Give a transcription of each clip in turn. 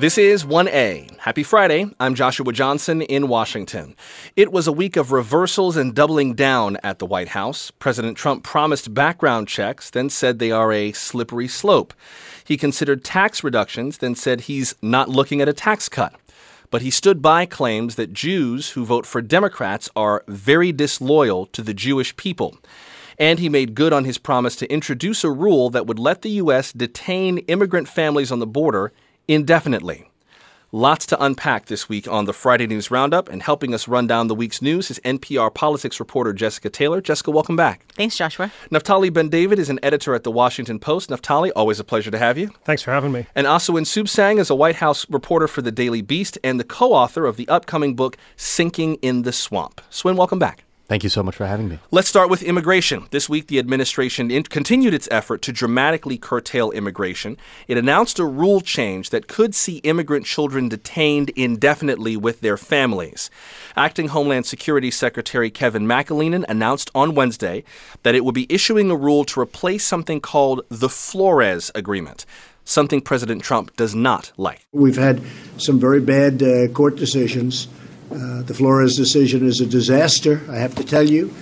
This is 1A. Happy Friday. I'm Joshua Johnson in Washington. It was a week of reversals and doubling down at the White House. President Trump promised background checks, then said they are a slippery slope. He considered tax reductions, then said he's not looking at a tax cut. But he stood by claims that Jews who vote for Democrats are very disloyal to the Jewish people. And he made good on his promise to introduce a rule that would let the U.S. detain immigrant families on the border indefinitely. Lots to unpack this week on the Friday News Roundup, and helping us run down the week's news is NPR politics reporter Jessica Taylor. Jessica, welcome back. Thanks, Joshua. Naftali Ben-David is an editor at The Washington Post. Naftali, always a pleasure to have you. Thanks for having me. And Asawin Subsang is a White House reporter for The Daily Beast and the co-author of the upcoming book, Sinking in the Swamp. Swin, welcome back. Thank you so much for having me. Let's start with immigration. This week, the administration continued its effort to dramatically curtail immigration. It announced a rule change that could see immigrant children detained indefinitely with their families. Acting Homeland Security Secretary Kevin McAleenan announced on Wednesday that it would be issuing a rule to replace something called the Flores Agreement, something President Trump does not like. We've had some very bad court decisions. The Flores decision is a disaster, I have to tell you.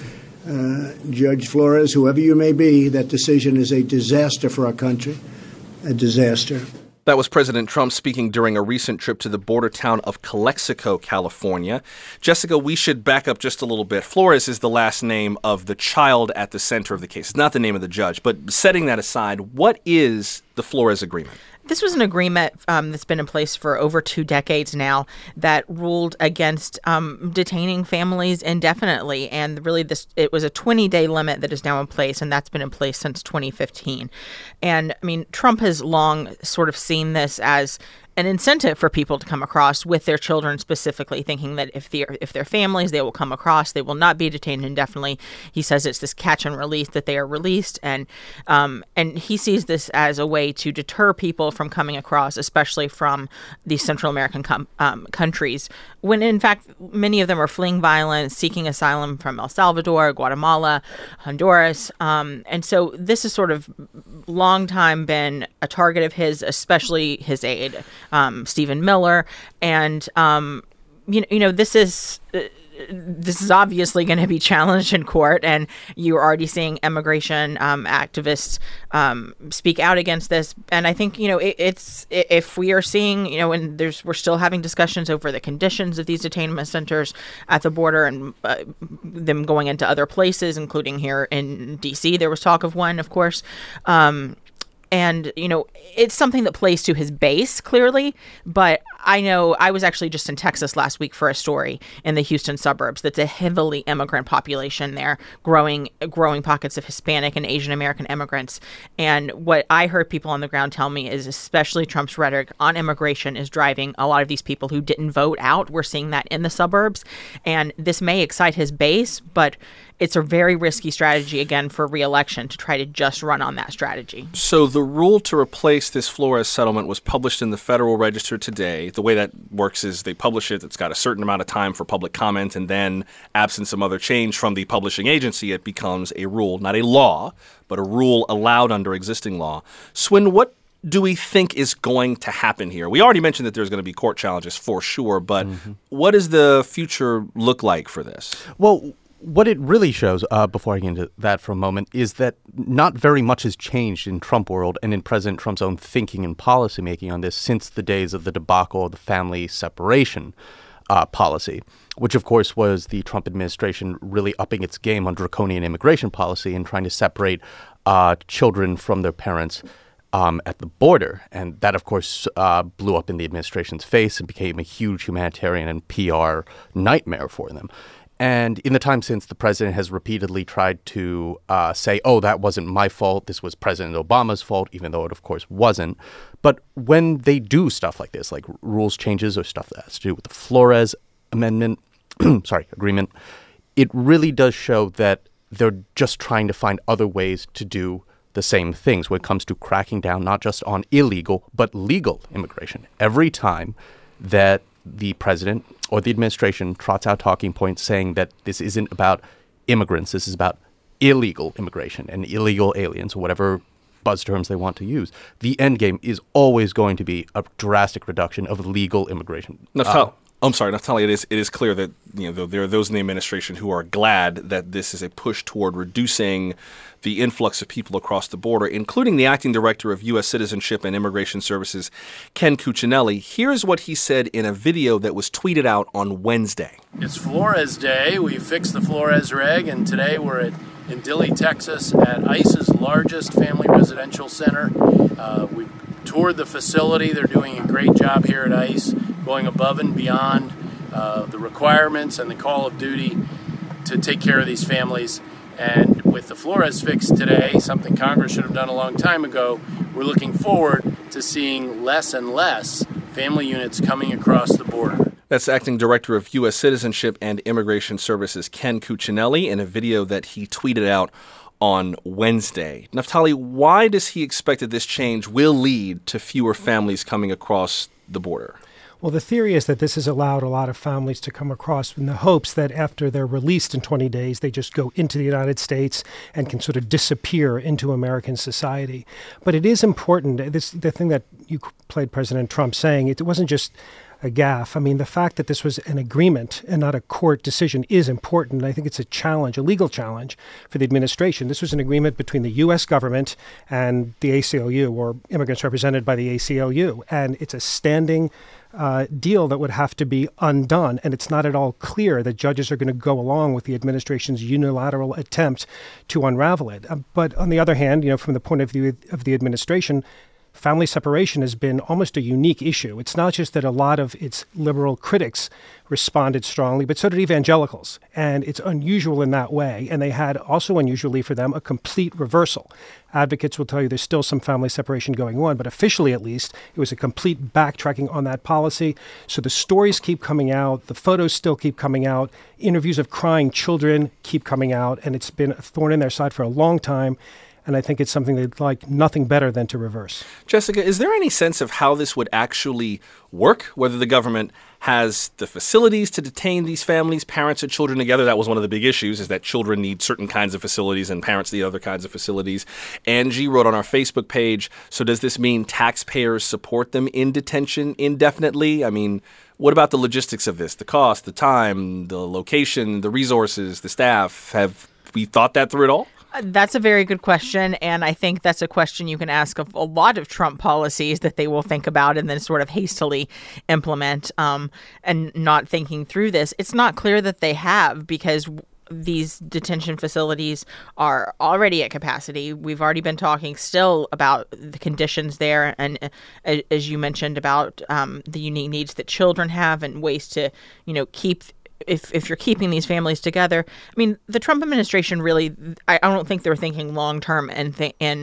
Judge Flores, whoever you may be, that decision is a disaster for our country, a disaster. That was President Trump speaking during a recent trip to the border town of Calexico, California. Jessica, we should back up just a little bit. Flores is the last name of the child at the center of the case. It's not the name of the judge. But setting that aside, what is the Flores Agreement? This was an agreement that's been in place for over 2 decades now that ruled against detaining families indefinitely. And really, it was a 20-day limit that is now in place, and that's been in place since 2015. And, I mean, Trump has long sort of seen this as an incentive for people to come across with their children, specifically thinking that if they're families, they will come across, they will not be detained indefinitely. He says it's this catch and release that they are released, and he sees this as a way to deter people from coming across, especially from these Central American countries, when in fact many of them are fleeing violence, seeking asylum from El Salvador, Guatemala, Honduras, and so this has sort of long time been a target of his, especially his aide, Stephen Miller, and this is obviously going to be challenged in court, and you're already seeing immigration activists speak out against this. And I think it's if we are seeing and we're still having discussions over the conditions of these detainment centers at the border and them going into other places, including here in D.C. There was talk of one, of course. And, it's something that plays to his base, clearly. But I know I was actually just in Texas last week for a story in the Houston suburbs that's a heavily immigrant population there, growing pockets of Hispanic and Asian American immigrants. And what I heard people on the ground tell me is especially Trump's rhetoric on immigration is driving a lot of these people who didn't vote out. We're seeing that in the suburbs. And this may excite his base, but it's a very risky strategy, again, for re-election to try to just run on that strategy. So the rule to replace this Flores settlement was published in the Federal Register today. The way that works is they publish it. It's got a certain amount of time for public comment, and then, absent some other change from the publishing agency, it becomes a rule, not a law, but a rule allowed under existing law. Swin, what do we think is going to happen here? We already mentioned that there's going to be court challenges for sure, but what does the future look like for this? Well, what it really shows, before I get into that for a moment, is that not very much has changed in Trump world and in President Trump's own thinking and policymaking on this since the days of the debacle of the family separation policy, which, of course, was the Trump administration really upping its game on draconian immigration policy and trying to separate children from their parents at the border. And that, of course, blew up in the administration's face and became a huge humanitarian and PR nightmare for them. And in the time since, the president has repeatedly tried to say, oh, that wasn't my fault. This was President Obama's fault, even though it, of course, wasn't. But when they do stuff like this, like rules changes or stuff that has to do with the Flores agreement, it really does show that they're just trying to find other ways to do the same things when it comes to cracking down not just on illegal, but legal immigration. Every time that the president or the administration trots out talking points saying that this isn't about immigrants, this is about illegal immigration and illegal aliens, or whatever buzz terms they want to use. The end game is always going to be a drastic reduction of legal immigration. Naftali, it is clear that there are those in the administration who are glad that this is a push toward reducing the influx of people across the border, including the acting director of U.S. Citizenship and Immigration Services, Ken Cuccinelli. Here's what he said in a video that was tweeted out on Wednesday. It's Flores Day. We fixed the Flores Reg, and today we're in Dilley, Texas, at ICE's largest family residential center. We toured the facility. They're doing a great job here at ICE, going above and beyond the requirements and the call of duty to take care of these families. And with the Flores fix today, something Congress should have done a long time ago, we're looking forward to seeing less and less family units coming across the border. That's Acting Director of U.S. Citizenship and Immigration Services, Ken Cuccinelli, in a video that he tweeted out on Wednesday. Naftali, why does he expect that this change will lead to fewer families coming across the border? Well, the theory is that this has allowed a lot of families to come across in the hopes that after they're released in 20 days, they just go into the United States and can sort of disappear into American society. But it is important, the thing that you played President Trump saying, it wasn't just a gaffe. I mean, the fact that this was an agreement and not a court decision is important. I think it's a challenge, a legal challenge for the administration. This was an agreement between the U.S. government and the ACLU, or immigrants represented by the ACLU. And it's a standing deal that would have to be undone. And it's not at all clear that judges are going to go along with the administration's unilateral attempt to unravel it. But on the other hand, from the point of view of the administration, family separation has been almost a unique issue. It's not just that a lot of its liberal critics responded strongly, but so did evangelicals. And it's unusual in that way. And they had also unusually for them a complete reversal. Advocates will tell you there's still some family separation going on, but officially at least, it was a complete backtracking on that policy. So the stories keep coming out, the photos still keep coming out, interviews of crying children keep coming out, and it's been a thorn in their side for a long time. And I think it's something they'd like nothing better than to reverse. Jessica, is there any sense of how this would actually work? Whether the government has the facilities to detain these families, parents and children together? That was one of the big issues, is that children need certain kinds of facilities and parents need other kinds of facilities. Angie wrote on our Facebook page, so does this mean taxpayers support them in detention indefinitely? I mean, what about the logistics of this? The cost, the time, the location, the resources, the staff? Have we thought that through at all? That's a very good question, and I think that's a question you can ask of a lot of Trump policies that they will think about and then sort of hastily implement, and not thinking through this. It's not clear that they have, because these detention facilities are already at capacity. We've already been talking still about the conditions there, and as you mentioned about the unique needs that children have and ways to, keep. If you're keeping these families together, I mean, the Trump administration really, I don't think they're thinking long term in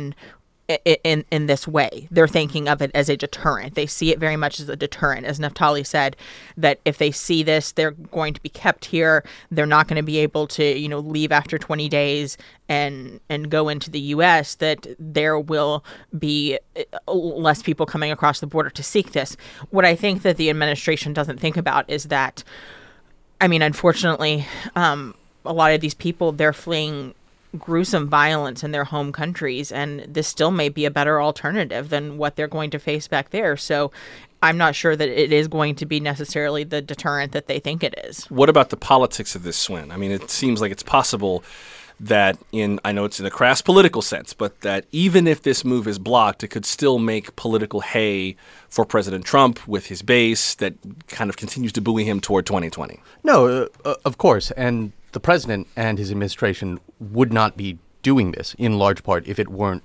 this way. They're thinking of it as a deterrent. They see it very much as a deterrent, as Naftali said, that if they see this, they're going to be kept here. They're not going to be able to, leave after 20 days and go into the U.S., that there will be less people coming across the border to seek this. What I think that the administration doesn't think about is that, I mean, unfortunately, a lot of these people, they're fleeing gruesome violence in their home countries, and this still may be a better alternative than what they're going to face back there. So I'm not sure that it is going to be necessarily the deterrent that they think it is. What about the politics of this swing? I mean, it seems like it's possible that I know it's in a crass political sense, but that even if this move is blocked, it could still make political hay for President Trump with his base that kind of continues to buoy him toward 2020. No, of course. And the president and his administration would not be doing this in large part if it weren't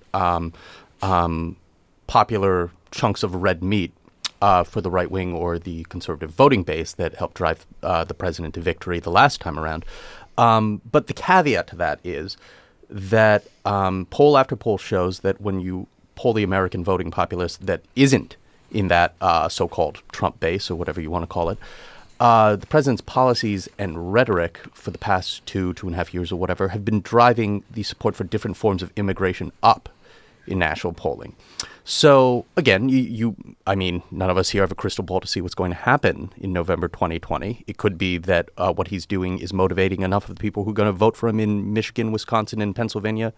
popular chunks of red meat for the right wing or the conservative voting base that helped drive the president to victory the last time around. But the caveat to that is that poll after poll shows that when you poll the American voting populace that isn't in that so-called Trump base or whatever you want to call it, the president's policies and rhetoric for the past 2.5 years or whatever have been driving the support for different forms of immigration up in national polling. So, again, I mean, none of us here have a crystal ball to see what's going to happen in November 2020. It could be that what he's doing is motivating enough of the people who are going to vote for him in Michigan, Wisconsin, and Pennsylvania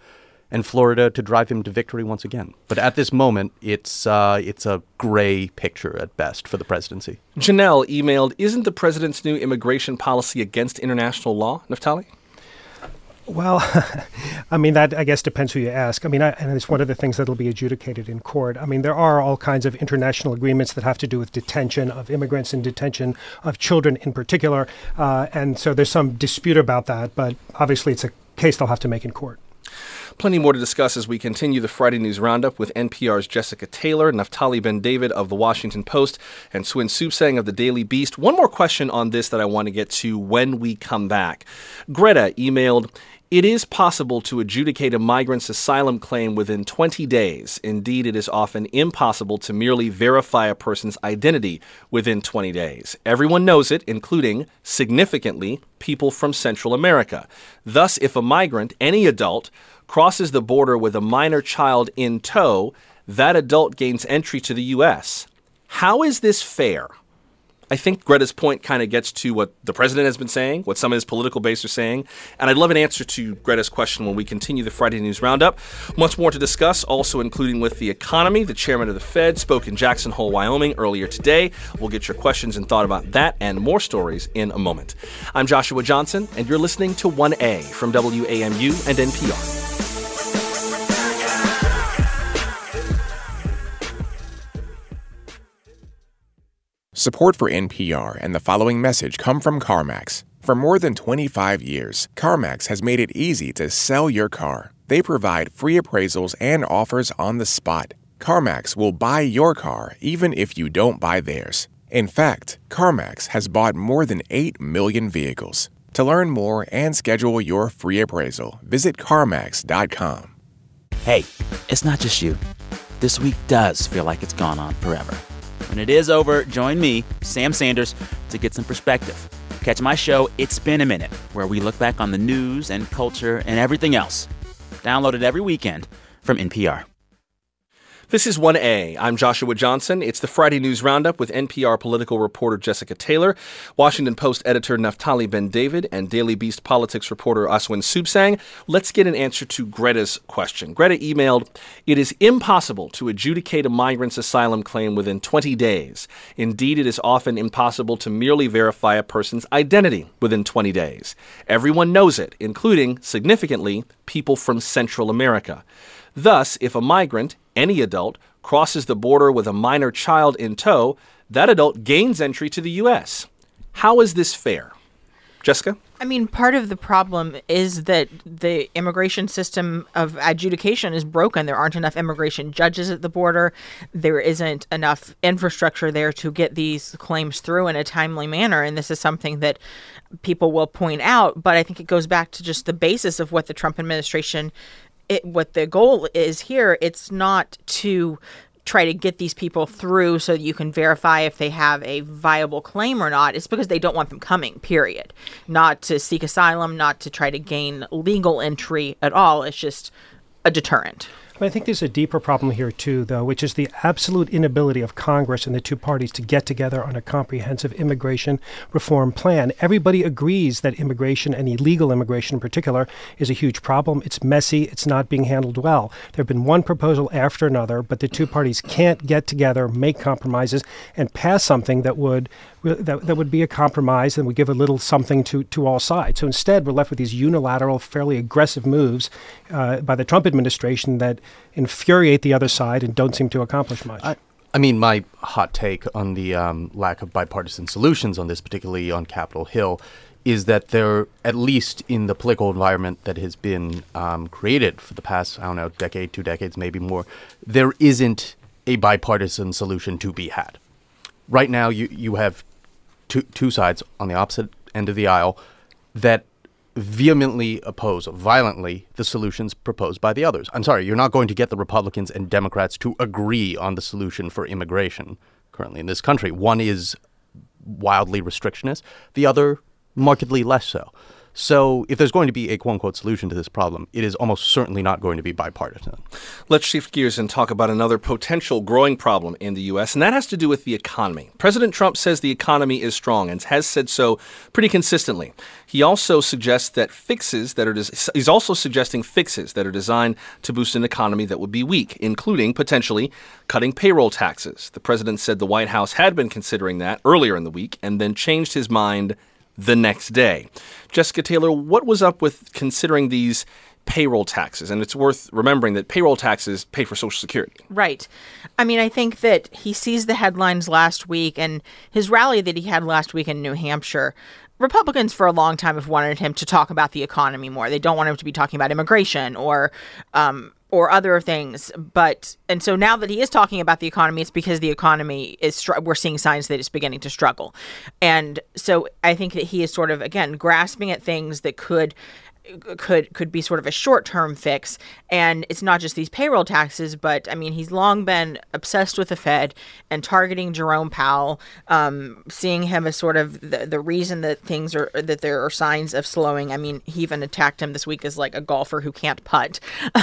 and Florida to drive him to victory once again. But at this moment, it's a gray picture at best for the presidency. Janelle emailed, isn't the president's new immigration policy against international law, Naftali? Well, I mean, that, I guess, depends who you ask. I mean, and it's one of the things that will be adjudicated in court. I mean, there are all kinds of international agreements that have to do with detention of immigrants and detention of children in particular. And so there's some dispute about that. But obviously, it's a case they'll have to make in court. Plenty more to discuss as we continue the Friday News Roundup with NPR's Jessica Taylor, Naftali Ben-David of The Washington Post, and Swin Soupsang of The Daily Beast. One more question on this that I want to get to when we come back. Greta emailed, it is possible to adjudicate a migrant's asylum claim within 20 days. Indeed, it is often impossible to merely verify a person's identity within 20 days. Everyone knows it, including, significantly, people from Central America. Thus, if a migrant, any adult, crosses the border with a minor child in tow, that adult gains entry to the U.S. How is this fair? I think Greta's point kind of gets to what the president has been saying, what some of his political base are saying, and I'd love an answer to Greta's question when we continue the Friday News Roundup. Much more to discuss, also including with the economy. The chairman of the Fed spoke in Jackson Hole, Wyoming earlier today. We'll get your questions and thought about that and more stories in a moment. I'm Joshua Johnson, and you're listening to 1A from WAMU and NPR. Support for NPR and the following message come from CarMax. For more than 25 years, CarMax has made it easy to sell your car. They provide free appraisals and offers on the spot. CarMax will buy your car even if you don't buy theirs. In fact, CarMax has bought more than 8 million vehicles. To learn more and schedule your free appraisal, visit CarMax.com. Hey, it's not just you. This week does feel like it's gone on forever. When it is over, join me, Sam Sanders, to get some perspective. Catch my show, It's Been a Minute, where we look back on the news and culture and everything else. Download it every weekend from NPR. This is 1A. I'm Joshua Johnson. It's the Friday News Roundup with NPR political reporter Jessica Taylor, Washington Post editor Naftali Ben-David, and Daily Beast politics reporter Swin Soupsang. Let's get an answer to Greta's question. Greta emailed, it is impossible to adjudicate a migrant's asylum claim within 20 days. Indeed, it is often impossible to merely verify a person's identity within 20 days. Everyone knows it, including, significantly, people from Central America. Thus, if a migrant, any adult, crosses the border with a minor child in tow, that adult gains entry to the U.S. How is this fair? Jessica? I mean, part of the problem is that the immigration system of adjudication is broken. There aren't enough immigration judges at the border. There isn't enough infrastructure there to get these claims through in a timely manner. And this is something that people will point out. But I think it goes back to just the basis of what the Trump administration what the goal is here. It's not to try to get these people through so that you can verify if they have a viable claim or not. It's because they don't want them coming, period. Not to seek asylum, not to try to gain legal entry at all. It's just a deterrent. I think there's a deeper problem here, too, though, which is the absolute inability of Congress and the two parties to get together on a comprehensive immigration reform plan. Everybody agrees that immigration, and illegal immigration in particular, is a huge problem. It's messy. It's not being handled well. There have been one proposal after another, but the two parties can't get together, make compromises, and pass something that would be a compromise and would give a little something to all sides. So instead, we're left with these unilateral, fairly aggressive moves by the Trump administration that infuriate the other side and don't seem to accomplish much. I mean, my hot take on the lack of bipartisan solutions on this, particularly on Capitol Hill, is that there, at least in the political environment that has been created for the past, decade, 2 decades, maybe more, there isn't a bipartisan solution to be had. Right now, you have two sides on the opposite end of the aisle that vehemently oppose, violently, the solutions proposed by the others. I'm sorry, you're not going to get the Republicans and Democrats to agree on the solution for immigration currently in this country. One is wildly restrictionist, the other markedly less so. So if there's going to be a quote-unquote solution to this problem, it is almost certainly not going to be bipartisan. Let's shift gears and talk about another potential growing problem in the U.S., and that has to do with the economy. President Trump says the economy is strong and has said so pretty consistently. He also suggests that he's also suggesting fixes that are designed to boost an economy that would be weak, including potentially cutting payroll taxes. The president said the White House had been considering that earlier in the week and then changed his mind the next day. Jessica Taylor, what was up with considering these payroll taxes? And it's worth remembering that payroll taxes pay for Social Security. Right. I mean, I think that he sees the headlines last week and his rally that he had last week in New Hampshire. Republicans for a long time have wanted him to talk about the economy more. They don't want him to be talking about immigration or other things. And so now that he is talking about the economy, it's because the economy we're seeing signs that it's beginning to struggle. And so I think that he is sort of, again, grasping at things that could be sort of a short-term fix. And it's not just these payroll taxes, but I mean, he's long been obsessed with the Fed and targeting Jerome Powell, seeing him as sort of the reason that that there are signs of slowing. I mean, he even attacked him this week as like a golfer who can't putt.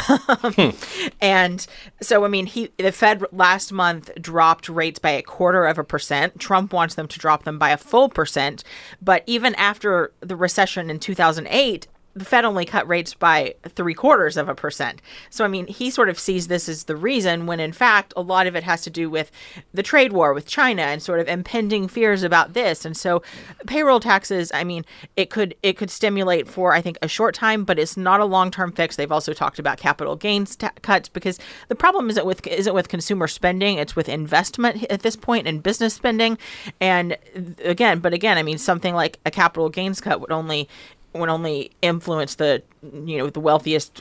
And so, I mean, the Fed last month dropped rates by 0.25%. Trump wants them to drop them by a full percent. But even after the recession in 2008, the Fed only cut rates by 0.75%. So, I mean, he sort of sees this as the reason when, in fact, a lot of it has to do with the trade war with China and sort of impending fears about this. And so payroll taxes, I mean, it could stimulate for, I think, a short time, but it's not a long-term fix. They've also talked about capital gains cuts because the problem isn't with consumer spending. It's with investment at this point and business spending. And again, I mean, something like a capital gains cut would only influence the wealthiest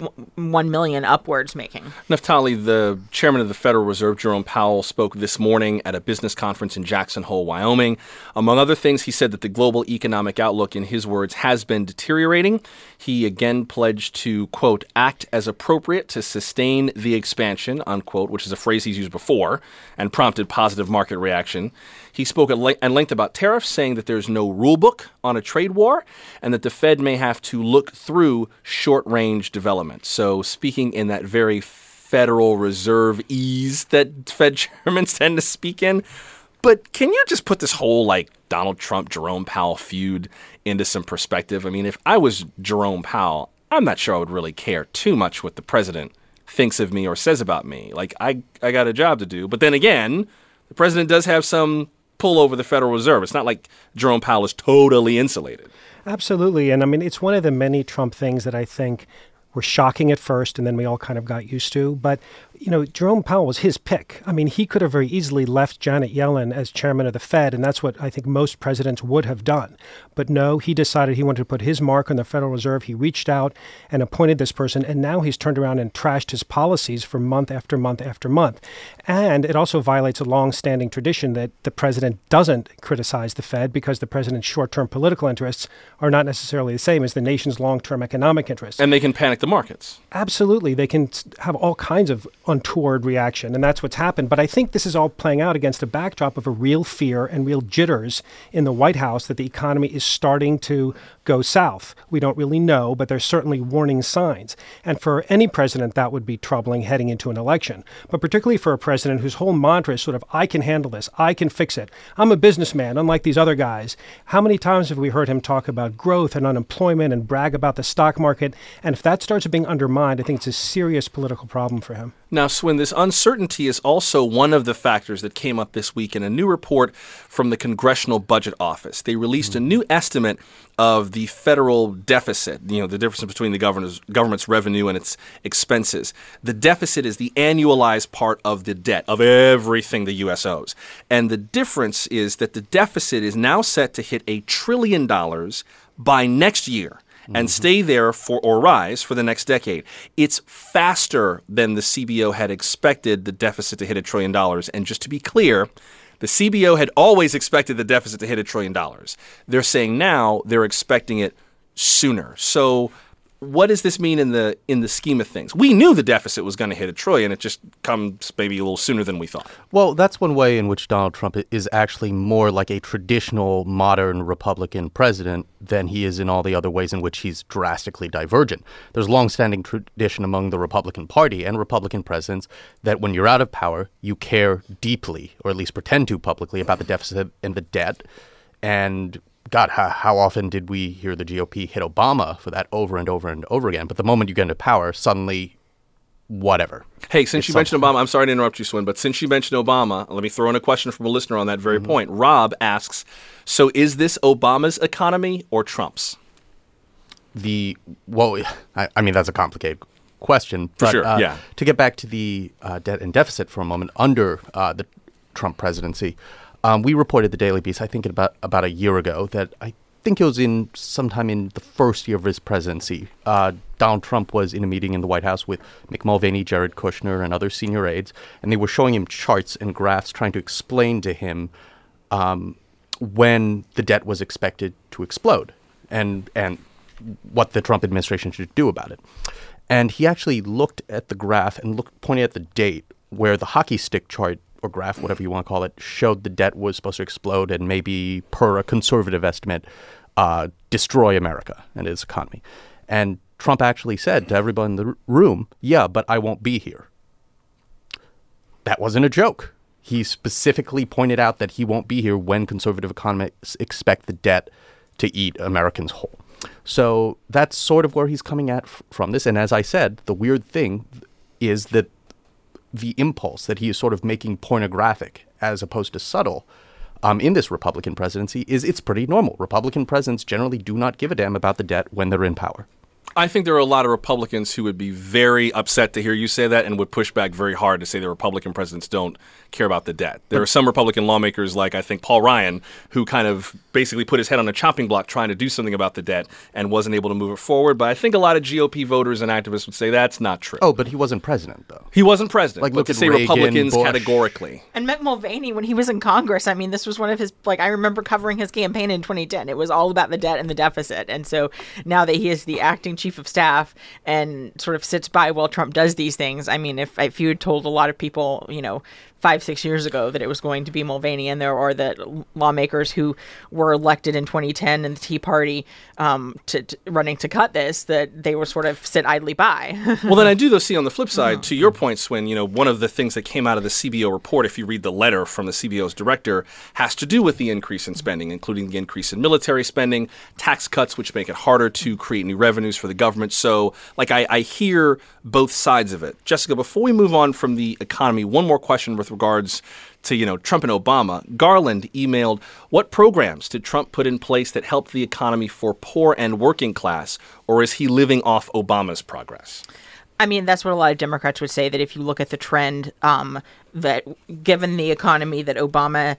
1 million upwards making. Naftali, the chairman of the Federal Reserve, Jerome Powell, spoke this morning at a business conference in Jackson Hole, Wyoming. Among other things, he said that the global economic outlook, in his words, has been deteriorating. He again pledged to, quote, act as appropriate to sustain the expansion, unquote, which is a phrase he's used before and prompted positive market reaction. He spoke at length about tariffs, saying that there's no rule book on a trade war and that the Fed may have to look through short-range development. So speaking in that very Federal Reserve ease that Fed chairmen tend to speak in. But can you just put this whole Donald Trump, Jerome Powell feud into some perspective? I mean, if I was Jerome Powell, I'm not sure I would really care too much what the president thinks of me or says about me. I got a job to do. But then again, the president does have some pull over the Federal Reserve. It's not like Jerome Powell is totally insulated. Absolutely. And I mean, it's one of the many Trump things that I think were shocking at first, and then we all kind of got used to. But, Jerome Powell was his pick. I mean, he could have very easily left Janet Yellen as chairman of the Fed, and that's what I think most presidents would have done. But no, he decided he wanted to put his mark on the Federal Reserve. He reached out and appointed this person, and now he's turned around and trashed his policies for month after month after month. And it also violates a long-standing tradition that the president doesn't criticize the Fed because the president's short-term political interests are not necessarily the same as the nation's long-term economic interests. And they can panic the markets. Absolutely. They can have all kinds of untoward reaction, and that's what's happened. But I think this is all playing out against a backdrop of a real fear and real jitters in the White House that the economy is starting to go south. We don't really know, but there's certainly warning signs. And for any president, that would be troubling heading into an election. But particularly for a president whose whole mantra is sort of, I can handle this, I can fix it. I'm a businessman, unlike these other guys. How many times have we heard him talk about growth and unemployment and brag about the stock market? And if that starts being undermined, I think it's a serious political problem for him. Now, Swin, this uncertainty is also one of the factors that came up this week in a new report from the Congressional Budget Office. They released a new estimate of the federal deficit, the difference between the government's revenue and its expenses. The deficit is the annualized part of the debt of everything the U.S. owes. And the difference is that the deficit is now set to hit $1 trillion by next year and stay there or rise for the next decade. It's faster than the CBO had expected the deficit to hit $1 trillion. And just to be clear, the CBO had always expected the deficit to hit $1 trillion. They're saying now they're expecting it sooner. So what does this mean in the scheme of things? We knew the deficit was going to hit $1 trillion. It just comes maybe a little sooner than we thought. Well, that's one way in which Donald Trump is actually more like a traditional modern Republican president than he is in all the other ways in which he's drastically divergent. There's longstanding tradition among the Republican Party and Republican presidents that when you're out of power, you care deeply, or at least pretend to publicly, about the deficit and the debt. And God, how often did we hear the GOP hit Obama for that over and over and over again? But the moment you get into power, suddenly, whatever. Hey, since you mentioned Obama, I'm sorry to interrupt you, Swin, but since you mentioned Obama, let me throw in a question from a listener on that very point. Rob asks, so is this Obama's economy or Trump's? Well, I mean, that's a complicated question. For sure, yeah. To get back to the debt and deficit for a moment, under the Trump presidency, we reported the Daily Beast, I think about a year ago, that I think it was sometime in the first year of his presidency. Donald Trump was in a meeting in the White House with Mick Mulvaney, Jared Kushner, and other senior aides, and they were showing him charts and graphs trying to explain to him when the debt was expected to explode and what the Trump administration should do about it. And he actually looked at the graph and pointed at the date where the hockey stick chart or graph, whatever you want to call it, showed the debt was supposed to explode and maybe, per a conservative estimate, destroy America and its economy. And Trump actually said to everybody in the room, yeah, but I won't be here. That wasn't a joke. He specifically pointed out that he won't be here when conservative economists expect the debt to eat Americans whole. So that's sort of where he's coming at from this. And as I said, the weird thing is that the impulse that he is sort of making pornographic as opposed to subtle in this Republican presidency it's pretty normal. Republican presidents generally do not give a damn about the debt when they're in power. I think there are a lot of Republicans who would be very upset to hear you say that and would push back very hard to say that Republican presidents don't care about the debt. There are some Republican lawmakers, like I think Paul Ryan, who kind of basically put his head on a chopping block trying to do something about the debt and wasn't able to move it forward. But I think a lot of GOP voters and activists would say that's not true. Oh, but he wasn't president, though. He wasn't president. Like, but look to at say Reagan, Republicans Bush. Categorically. And Mick Mulvaney, when he was in Congress, I mean, this was one of his, I remember covering his campaign in 2010. It was all about the debt and the deficit. And so now that he is the acting chief of staff and sort of sits by while Trump does these things, I mean, if you had told a lot of people, 5-6 years ago that it was going to be Mulvaney and there are the lawmakers who were elected in 2010 in the Tea Party running to cut this, that they would sort of sit idly by. Well, then I do, though, see on the flip side, to your point, Swin, one of the things that came out of the CBO report, if you read the letter from the CBO's director, has to do with the increase in spending, including the increase in military spending, tax cuts, which make it harder to create new revenues for the government. So, I hear both sides of it. Jessica, before we move on from the economy, one more question with regards to, Trump and Obama. Garland emailed, what programs did Trump put in place that helped the economy for poor and working class, or is he living off Obama's progress? I mean, that's what a lot of Democrats would say, that if you look at the trend, that given the economy that Obama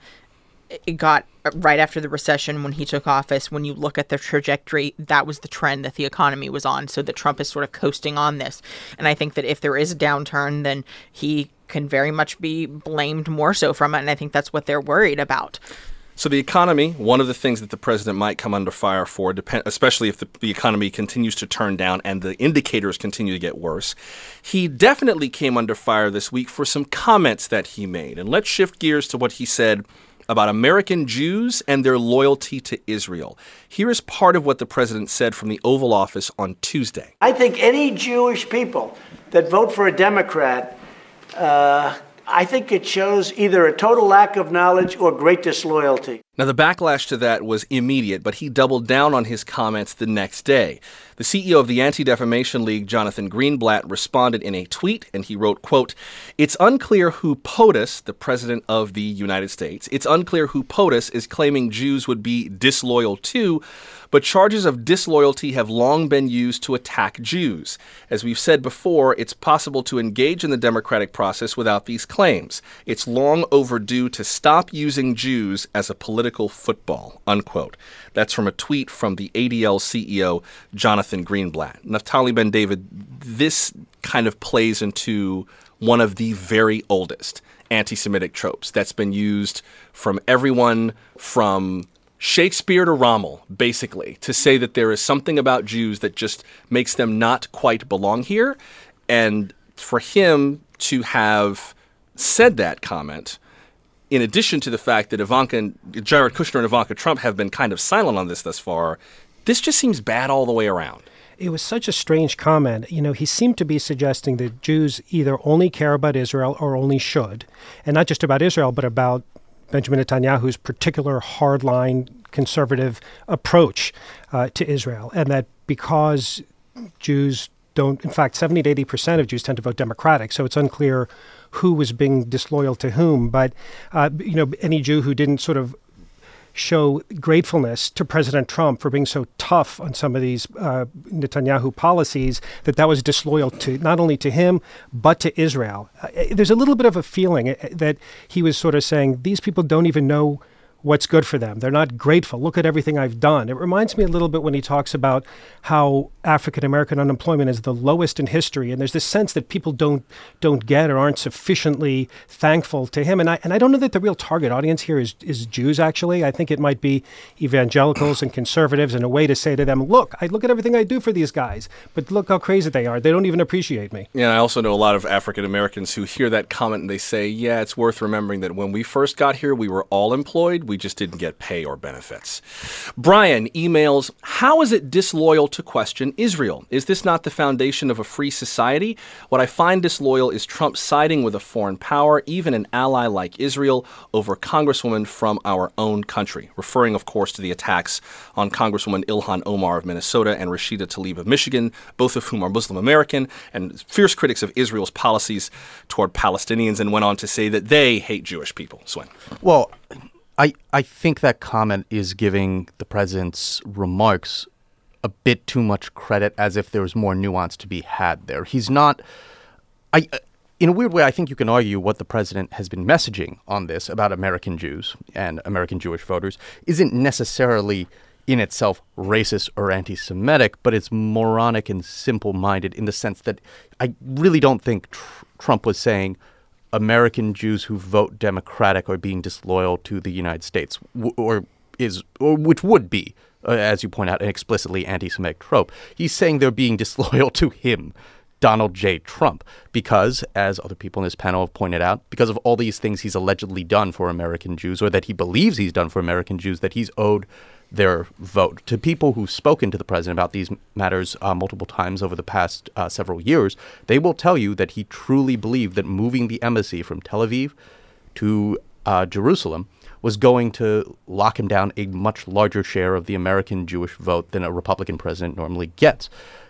got right after the recession when he took office, when you look at the trajectory, that was the trend that the economy was on, so that Trump is sort of coasting on this. And I think that if there is a downturn, then he can very much be blamed more so from it, and I think that's what they're worried about. So the economy, one of the things that the president might come under fire for, especially if the economy continues to turn down and the indicators continue to get worse. He definitely came under fire this week for some comments that he made. And let's shift gears to what he said about American Jews and their loyalty to Israel. Here is part of what the president said from the Oval Office on Tuesday. I think any Jewish people that vote for a Democrat, I think it shows either a total lack of knowledge or great disloyalty. Now, the backlash to that was immediate, but he doubled down on his comments the next day. The CEO of the Anti-Defamation League, Jonathan Greenblatt, responded in a tweet, and he wrote, quote, "It's unclear who POTUS, the president of the United States, it's unclear who POTUS is claiming Jews would be disloyal to, but charges of disloyalty have long been used to attack Jews. As we've said before, it's possible to engage in the democratic process without these claims. It's long overdue to stop using Jews as a political football," unquote. That's from a tweet from the ADL CEO, Jonathan Greenblatt. Naftali Ben-David, this kind of plays into one of the very oldest anti-Semitic tropes that's been used from everyone from Shakespeare to Rommel, basically, to say that there is something about Jews that just makes them not quite belong here. And for him to have said that comment, in addition to the fact that Jared Kushner and Ivanka Trump have been kind of silent on this thus far, this just seems bad all the way around. It was such a strange comment. He seemed to be suggesting that Jews either only care about Israel or only should. And not just about Israel, but about Benjamin Netanyahu's particular hardline conservative approach to Israel. And that because Jews don't, in fact, 70 to 80% of Jews tend to vote Democratic. So it's unclear who was being disloyal to whom. But, any Jew who didn't sort of show gratefulness to President Trump for being so tough on some of these Netanyahu policies, that was disloyal to not only to him, but to Israel. There's a little bit of a feeling that he was sort of saying, these people don't even know what's good for them. They're not grateful. Look at everything I've done. It reminds me a little bit when he talks about how African-American unemployment is the lowest in history. And there's this sense that people don't get or aren't sufficiently thankful to him. And I don't know that the real target audience here is Jews, actually. I think it might be evangelicals and conservatives, and a way to say to them, look at everything I do for these guys, but look how crazy they are. They don't even appreciate me. Yeah, I also know a lot of African-Americans who hear that comment and they say, yeah, it's worth remembering that when we first got here, we were all employed. We just didn't get pay or benefits. Brian emails, how is it disloyal to question Israel? Is this not the foundation of a free society? What I find disloyal is Trump siding with a foreign power, even an ally like Israel, over Congresswomen from our own country. Referring, of course, to the attacks on Congresswoman Ilhan Omar of Minnesota and Rashida Tlaib of Michigan, both of whom are Muslim American and fierce critics of Israel's policies toward Palestinians, and went on to say that they hate Jewish people. Swen. Well, I think that comment is giving the president's remarks a bit too much credit, as if there was more nuance to be had there. He's not... in a weird way, I think you can argue what the president has been messaging on this about American Jews and American Jewish voters isn't necessarily in itself racist or anti-Semitic, but it's moronic and simple-minded in the sense that I really don't think Trump was saying American Jews who vote Democratic are being disloyal to the United States, or which would be, as you point out, an explicitly anti-Semitic trope. He's saying they're being disloyal to him, Donald J. Trump, because, as other people in this panel have pointed out, because of all these things he's allegedly done for American Jews, or that he believes he's done for American Jews, that he's owed their vote. To people who've spoken to the president about these matters multiple times over the past several years, they will tell you that he truly believed that moving the embassy from Tel Aviv to Jerusalem was going to lock him down a much larger share of the American Jewish vote than a Republican president normally gets.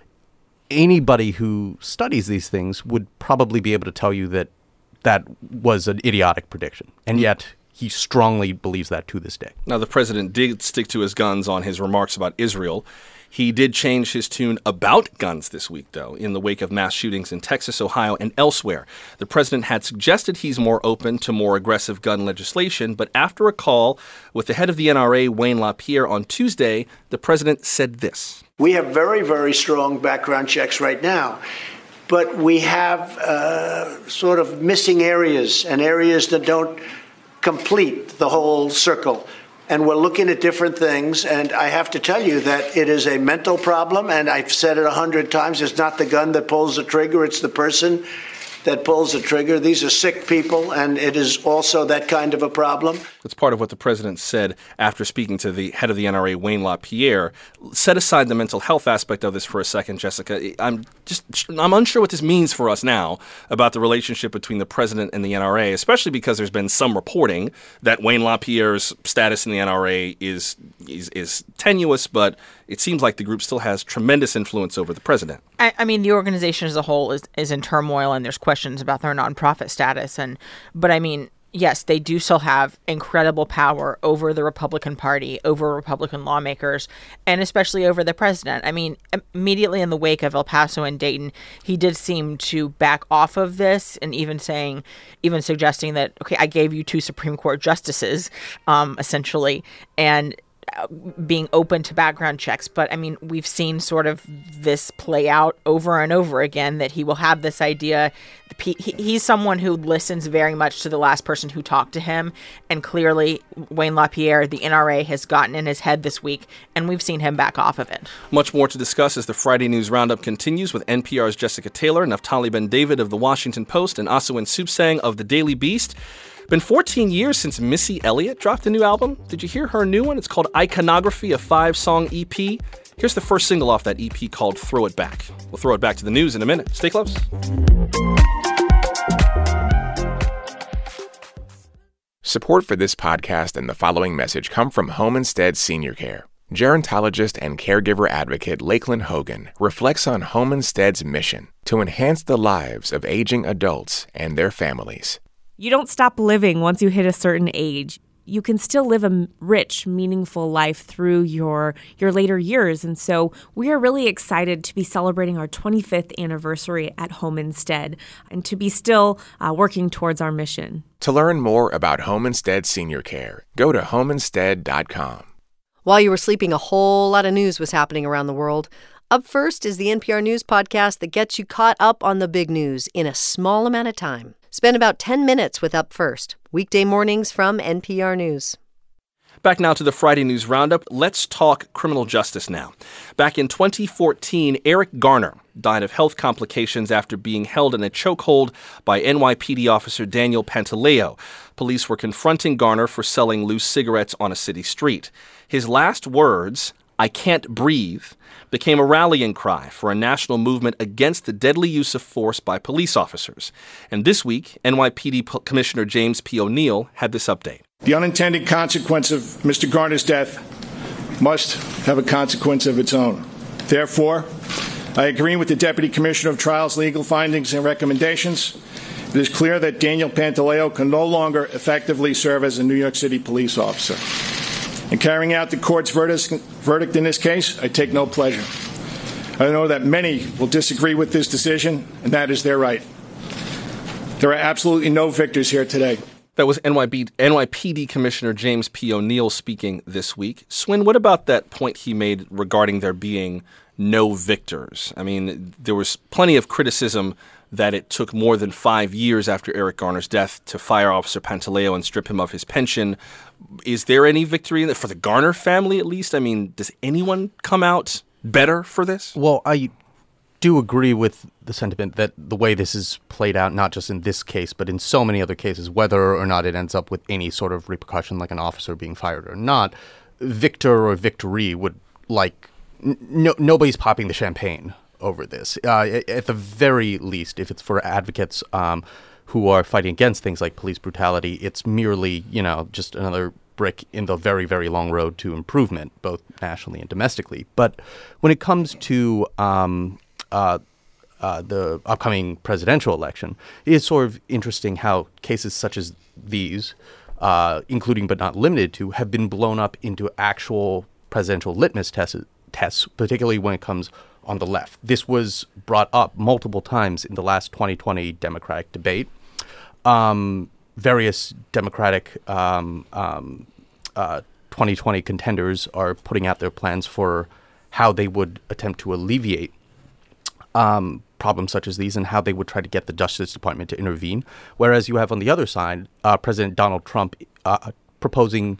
Anybody who studies these things would probably be able to tell you that that was an idiotic prediction. And yet he strongly believes that to this day. Now, the president did stick to his guns on his remarks about Israel. He did change his tune about guns this week, though, in the wake of mass shootings in Texas, Ohio, and elsewhere. The president had suggested he's more open to more aggressive gun legislation, but after a call with the head of the NRA, Wayne LaPierre, on Tuesday, the president said this. We have very, very strong background checks right now, but we have sort of missing areas and areas that don't complete the whole circle. And we're looking at different things, and I have to tell you that it is a mental problem, and I've said it 100 times. It's not the gun that pulls the trigger, it's the person that pulls the trigger. These are sick people, and it is also that kind of a problem. That's part of what the president said after speaking to the head of the NRA, Wayne LaPierre. Set aside the mental health aspect of this for a second, Jessica. I'm unsure what this means for us now about the relationship between the president and the NRA, especially because there's been some reporting that Wayne LaPierre's status in the NRA is tenuous, but it seems like the group still has tremendous influence over the president. I mean, the organization as a whole is in turmoil, and there's questions about their nonprofit status. But I mean, yes, they do still have incredible power over the Republican Party, over Republican lawmakers, and especially over the president. I mean, immediately in the wake of El Paso and Dayton, he did seem to back off of this, and even suggesting that, okay, I gave you 2 Supreme Court justices, essentially, and being open to background checks. But I mean, we've seen sort of this play out over and over again, that he will have this idea. He's someone who listens very much to the last person who talked to him. And clearly, Wayne LaPierre, the NRA, has gotten in his head this week, and we've seen him back off of it. Much more to discuss as the Friday News Roundup continues with NPR's Jessica Taylor, Naftali Ben-David of The Washington Post, and Asawin Supsang of The Daily Beast. Been 14 years since Missy Elliott dropped a new album. Did you hear her new one? It's called Iconography, a 5-song EP. Here's the first single off that EP called Throw It Back. We'll throw it back to the news in a minute. Stay close. Support for this podcast and the following message come from Home Instead Senior Care. Gerontologist and caregiver advocate Lakeland Hogan reflects on Home Instead's mission to enhance the lives of aging adults and their families. You don't stop living once you hit a certain age. You can still live a rich, meaningful life through your later years. And so we are really excited to be celebrating our 25th anniversary at Home Instead and to be still working towards our mission. To learn more about Home Instead Senior Care, go to homeinstead.com. While you were sleeping, a whole lot of news was happening around the world. Up First is the NPR News podcast that gets you caught up on the big news in a small amount of time. Spend about 10 minutes with Up First, weekday mornings from NPR News. Back now to the Friday News Roundup. Let's talk criminal justice now. Back in 2014, Eric Garner died of health complications after being held in a chokehold by NYPD officer Daniel Pantaleo. Police were confronting Garner for selling loose cigarettes on a city street. His last words, "I can't breathe," became a rallying cry for a national movement against the deadly use of force by police officers. And this week, NYPD Commissioner James P. O'Neill had this update. The unintended consequence of Mr. Garner's death must have a consequence of its own. Therefore, I agree with the Deputy Commissioner of Trials' legal findings and recommendations. It is clear that Daniel Pantaleo can no longer effectively serve as a New York City police officer. In carrying out the court's verdict in this case, I take no pleasure. I know that many will disagree with this decision, and that is their right. There are absolutely no victors here today. That was NYPD Commissioner James P. O'Neill speaking this week. Swin, what about that point he made regarding there being no victors? I mean, there was plenty of criticism that it took more than 5 years after Eric Garner's death to fire Officer Pantaleo and strip him of his pension. Is there any victory in it for the Garner family, at least? I mean, does anyone come out better for this? Well, I do agree with the sentiment that the way this is played out, not just in this case, but in so many other cases, whether or not it ends up with any sort of repercussion, like an officer being fired or not, victor or victory would, nobody's popping the champagne over this. At the very least, if it's for advocates who are fighting against things like police brutality, it's merely, just another brick in the very, very long road to improvement, both nationally and domestically. But when it comes to the upcoming presidential election, it is sort of interesting how cases such as these, including but not limited to, have been blown up into actual presidential litmus tests, particularly when it comes on the left. This was brought up multiple times in the last 2020 Democratic debate. Various Democratic 2020 contenders are putting out their plans for how they would attempt to alleviate problems such as these and how they would try to get the Justice Department to intervene. Whereas you have on the other side, President Donald Trump proposing,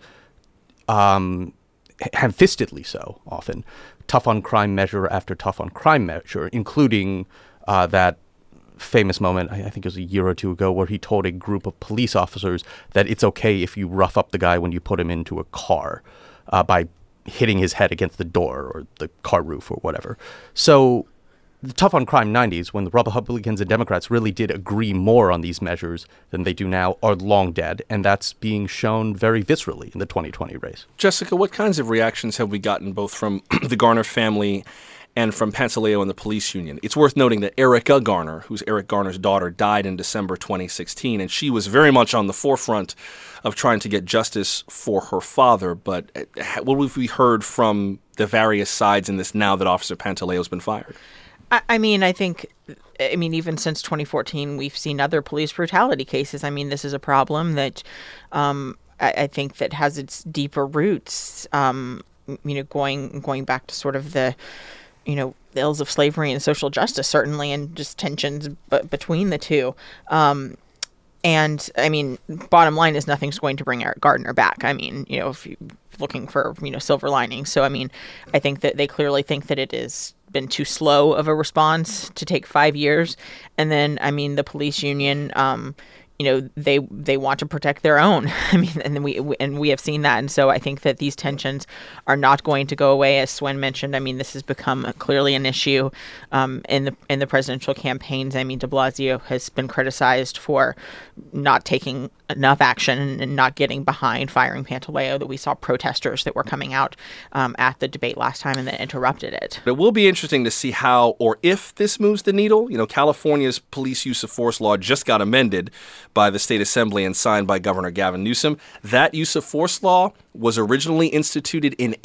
ham-fistedly so often, tough-on-crime measure after tough-on-crime measure, including that famous moment, I think it was a year or two ago, where he told a group of police officers that it's okay if you rough up the guy when you put him into a car by hitting his head against the door or the car roof or whatever. So the tough-on-crime 90s, when the Republicans and Democrats really did agree more on these measures than they do now, are long dead, and that's being shown very viscerally in the 2020 race. Jessica, what kinds of reactions have we gotten both from the Garner family and from Pantaleo and the police union? It's worth noting that Erica Garner, who's Eric Garner's daughter, died in December 2016, and she was very much on the forefront of trying to get justice for her father. But what have we heard from the various sides in this now that Officer Pantaleo's been fired? I mean, even since 2014, we've seen other police brutality cases. I mean, this is a problem that I think that has its deeper roots, going back to sort of the ills of slavery and social justice, certainly, and just tensions between the two. And I mean, bottom line is nothing's going to bring Eric Gardner back. I mean, if you're looking for, silver linings. So, I mean, I think that they clearly think that it has been too slow of a response to take 5 years. And then, I mean, the police union, they want to protect their own. I mean, and we have seen that. And so I think that these tensions are not going to go away. As Swen mentioned, I mean, this has become clearly an issue in the presidential campaigns. I mean, de Blasio has been criticized for not taking enough action and not getting behind firing Pantaleo, that we saw protesters that were coming out at the debate last time and then interrupted it. It will be interesting to see how or if this moves the needle. California's police use of force law just got amended by the state assembly and signed by Governor Gavin Newsom. That use of force law was originally instituted in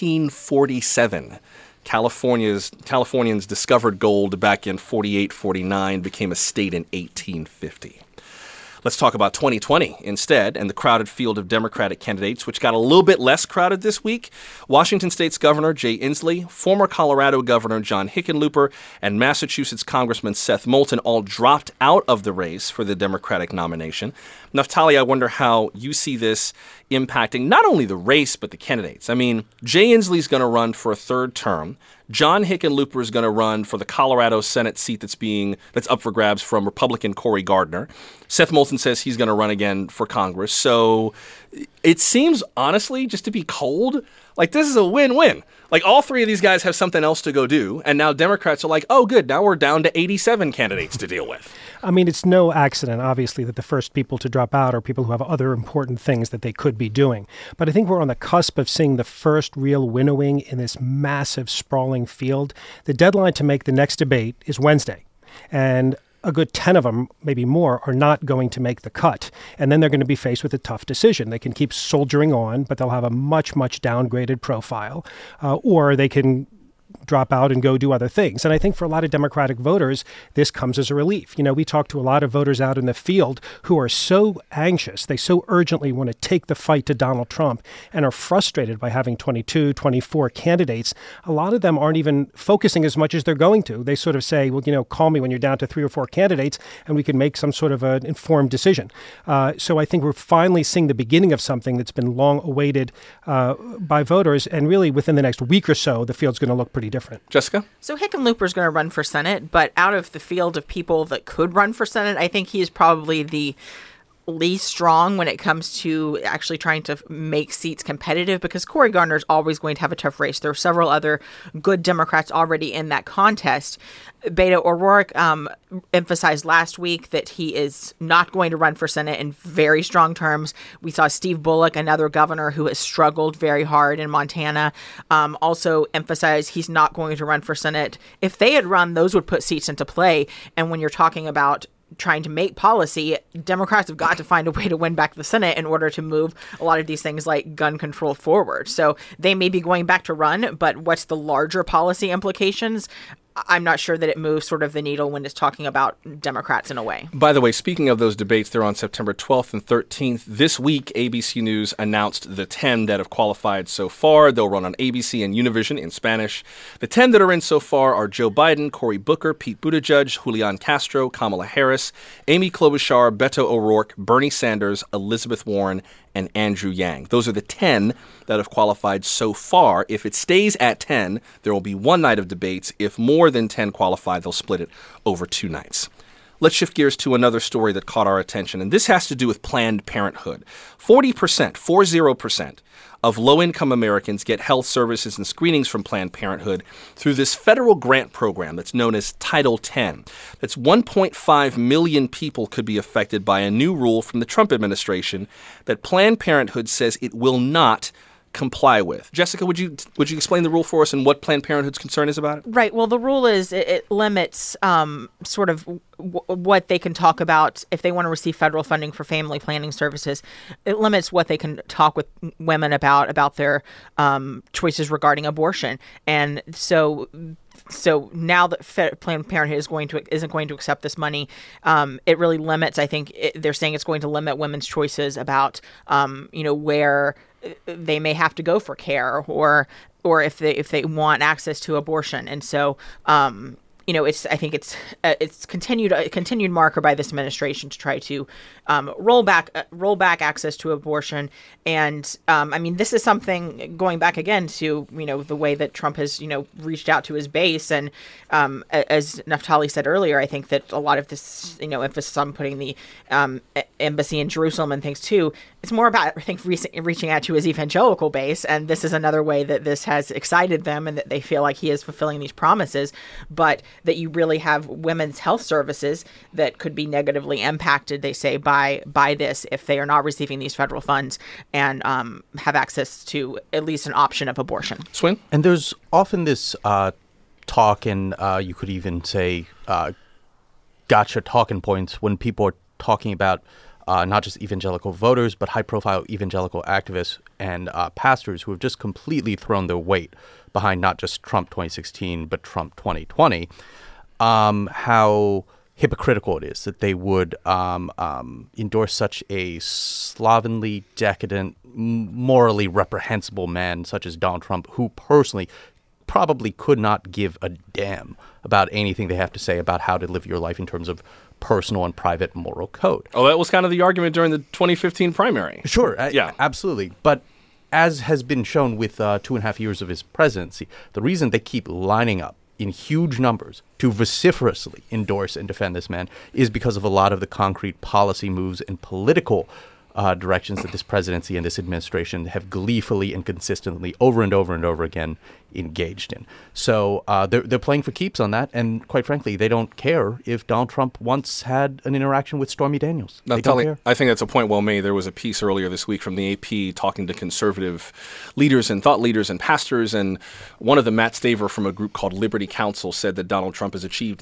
1847. Californians discovered gold back in 48, 49, became a state in 1850. Let's talk about 2020 instead and the crowded field of Democratic candidates, which got a little bit less crowded this week. Washington State's Governor Jay Inslee, former Colorado Governor John Hickenlooper, and Massachusetts Congressman Seth Moulton all dropped out of the race for the Democratic nomination. Naftali, I wonder how you see this impacting not only the race, but the candidates. I mean, Jay Inslee's going to run for a third term. John Hickenlooper is going to run for the Colorado Senate seat that's up for grabs from Republican Cory Gardner. Seth Moulton says he's going to run again for Congress. So it seems, honestly, just to be cold, like this is a win-win. Like all three of these guys have something else to go do, and now Democrats are like, oh, good, now we're down to 87 candidates to deal with. I mean, it's no accident, obviously, that the first people to drop out are people who have other important things that they could be doing. But I think we're on the cusp of seeing the first real winnowing in this massive, sprawling field. The deadline to make the next debate is Wednesday. And a good 10 of them, maybe more, are not going to make the cut. And then they're going to be faced with a tough decision. They can keep soldiering on, but they'll have a much, much downgraded profile, or they can drop out and go do other things. And I think for a lot of Democratic voters, this comes as a relief. We talk to a lot of voters out in the field who are so anxious. They so urgently want to take the fight to Donald Trump and are frustrated by having 22, 24 candidates. A lot of them aren't even focusing as much as they're going to. They sort of say, well, call me when you're down to 3 or 4 candidates and we can make some sort of an informed decision. So I think we're finally seeing the beginning of something that's been long awaited by voters. And really within the next week or so, the field's going to look pretty different. Jessica? So Hickenlooper's going to run for Senate, but out of the field of people that could run for Senate, I think he's probably the least strong when it comes to actually trying to make seats competitive, because Cory Gardner's always going to have a tough race. There are several other good Democrats already in that contest. Beto O'Rourke emphasized last week that he is not going to run for Senate in very strong terms. We saw Steve Bullock, another governor who has struggled very hard in Montana, also emphasize he's not going to run for Senate. If they had run, those would put seats into play. And when you're talking about trying to make policy, Democrats have got to find a way to win back the Senate in order to move a lot of these things like gun control forward. So they may be going back to run, but what's the larger policy implications? I'm not sure that it moves sort of the needle when it's talking about Democrats in a way. By the way, speaking of those debates, they're on September 12th and 13th. This week, ABC News announced the 10 that have qualified so far. They'll run on ABC and Univision in Spanish. The 10 that are in so far are Joe Biden, Cory Booker, Pete Buttigieg, Julian Castro, Kamala Harris, Amy Klobuchar, Beto O'Rourke, Bernie Sanders, Elizabeth Warren, and Andrew Yang. Those are the 10 that have qualified so far. If it stays at 10, there will be one night of debates. If more than 10 qualify, they'll split it over 2 nights. Let's shift gears to another story that caught our attention, and this has to do with Planned Parenthood. 40% of low-income Americans get health services and screenings from Planned Parenthood through this federal grant program that's known as Title X. That's 1.5 million people could be affected by a new rule from the Trump administration that Planned Parenthood says it will not comply with. Jessica, would you explain the rule for us and what Planned Parenthood's concern is about it? Right. Well, the rule is it limits sort of what they can talk about if they want to receive federal funding for family planning services. It limits what they can talk with women about their choices regarding abortion. And so So now that Planned Parenthood isn't going to accept this money, it really limits. I think they're saying it's going to limit women's choices about where they may have to go for care or if they want access to abortion. And so I think it's a continued marker by this administration to try to roll back access to abortion. And this is something going back again to the way that Trump has reached out to his base. And as Naftali said earlier, I think that a lot of this emphasis on putting the embassy in Jerusalem and things too. It's more about, I think, reaching out to his evangelical base, and this is another way that this has excited them and that they feel like he is fulfilling these promises, but that you really have women's health services that could be negatively impacted, they say, by this if they are not receiving these federal funds and have access to at least an option of abortion. Swin? And there's often this talk, and you could even say gotcha talking points when people are talking about not just evangelical voters, but high-profile evangelical activists and pastors who have just completely thrown their weight behind not just Trump 2016, but Trump 2020, how hypocritical it is that they would endorse such a slovenly, decadent, morally reprehensible man such as Donald Trump, who personally probably could not give a damn about anything they have to say about how to live your life in terms of personal and private moral code. Oh, that was kind of the argument during the 2015 primary. Sure. Yeah. Absolutely. But as has been shown with 2.5 years of his presidency, the reason they keep lining up in huge numbers to vociferously endorse and defend this man is because of a lot of the concrete policy moves and political directions that this presidency and this administration have gleefully and consistently over and over and over again engaged in. So they're playing for keeps on that, and quite frankly, they don't care if Donald Trump once had an interaction with Stormy Daniels. Now, I think that's a point well made. There was a piece earlier this week from the AP talking to conservative leaders and thought leaders and pastors, and one of them, Matt Staver from a group called Liberty Counsel, said that Donald Trump has achieved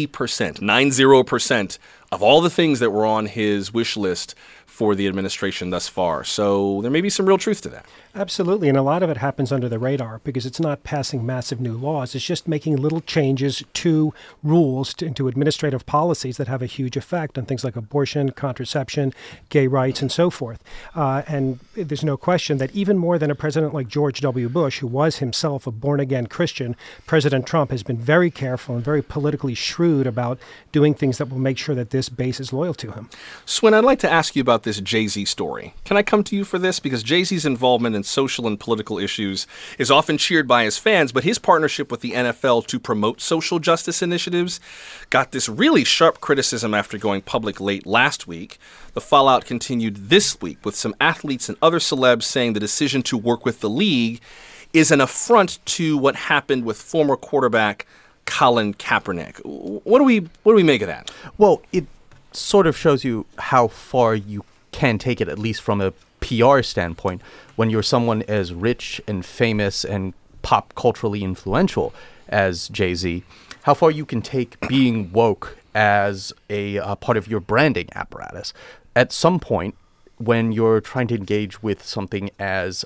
90% of all the things that were on his wish list for the administration thus far. So there may be some real truth to that. Absolutely. And a lot of it happens under the radar because it's not passing massive new laws. It's just making little changes to rules, to administrative policies that have a huge effect on things like abortion, contraception, gay rights, and so forth. And there's no question that even more than a president like George W. Bush, who was himself a born-again Christian, President Trump has been very careful and very politically shrewd about doing things that will make sure that this base is loyal to him. Swin, I'd like to ask you about this Jay-Z story. Can I come to you for this? Because Jay-Z's involvement in social and political issues is often cheered by his fans, but his partnership with the NFL to promote social justice initiatives got this really sharp criticism after going public late last week. The fallout continued this week with some athletes and other celebs saying the decision to work with the league is an affront to what happened with former quarterback Colin Kaepernick. What do we make of that? Well, it sort of shows you how far you can take it, at least from a PR standpoint, when you're someone as rich and famous and pop culturally influential as Jay-Z, how far you can take being woke as a part of your branding apparatus. At some point, when you're trying to engage with something as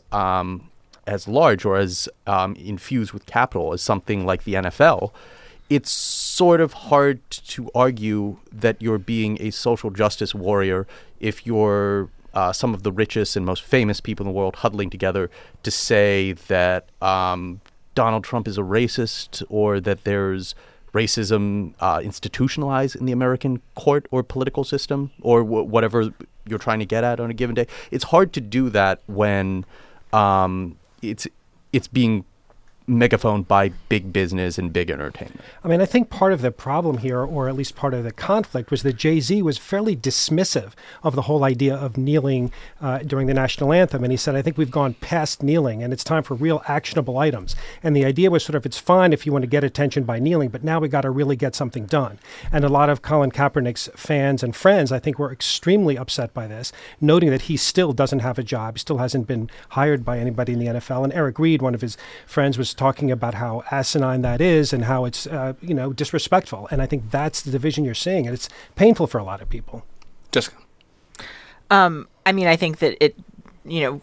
large or as infused with capital as something like the NFL, it's sort of hard to argue that you're being a social justice warrior if you're some of the richest and most famous people in the world huddling together to say that Donald Trump is a racist or that there's racism institutionalized in the American court or political system or whatever you're trying to get at on a given day. It's hard to do that when it's being megaphoned by big business and big entertainment. I mean, I think part of the problem here, or at least part of the conflict, was that Jay-Z was fairly dismissive of the whole idea of kneeling during the national anthem. And he said, I think we've gone past kneeling and it's time for real actionable items. And the idea was sort of, it's fine if you want to get attention by kneeling, but now we got to really get something done. And a lot of Colin Kaepernick's fans and friends, I think, were extremely upset by this, noting that he still doesn't have a job, still hasn't been hired by anybody in the NFL. And Eric Reed, one of his friends, was talking about how asinine that is and how it's, disrespectful. And I think that's the division you're seeing, and it's painful for a lot of people. Jessica? I think that it,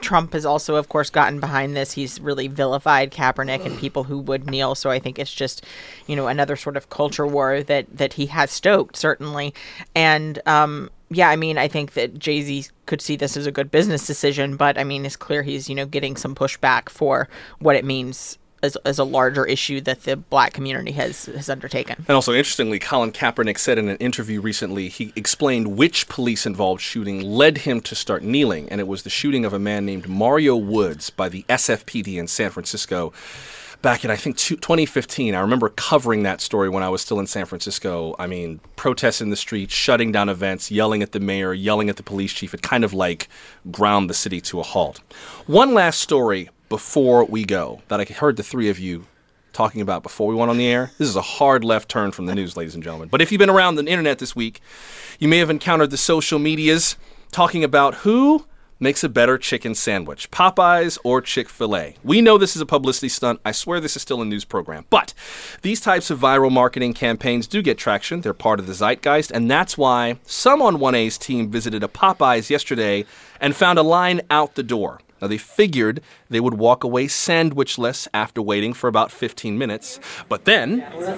Trump has also, of course, gotten behind this. He's really vilified Kaepernick and people who would kneel. So I think it's just, another sort of culture war that he has stoked, certainly. And I think that Jay-Z could see this as a good business decision, but it's clear he's, getting some pushback for what it means as a larger issue that the black community has undertaken. And also, interestingly, Colin Kaepernick said in an interview recently, he explained which police-involved shooting led him to start kneeling, and it was the shooting of a man named Mario Woods by the SFPD in San Francisco back in, I think, 2015. I remember covering that story when I was still in San Francisco. Protests in the streets, shutting down events, yelling at the mayor, yelling at the police chief. It kind of ground the city to a halt. One last story before we go that I heard the three of you talking about before we went on the air. This is a hard left turn from the news, ladies and gentlemen. But if you've been around the internet this week, you may have encountered the social medias talking about who makes a better chicken sandwich, Popeyes or Chick-fil-A. We know this is a publicity stunt. I swear this is still a news program. But these types of viral marketing campaigns do get traction. They're part of the zeitgeist, and that's why some on 1A's team visited a Popeyes yesterday and found a line out the door. Now, they figured they would walk away sandwichless after waiting for about 15 minutes. But then...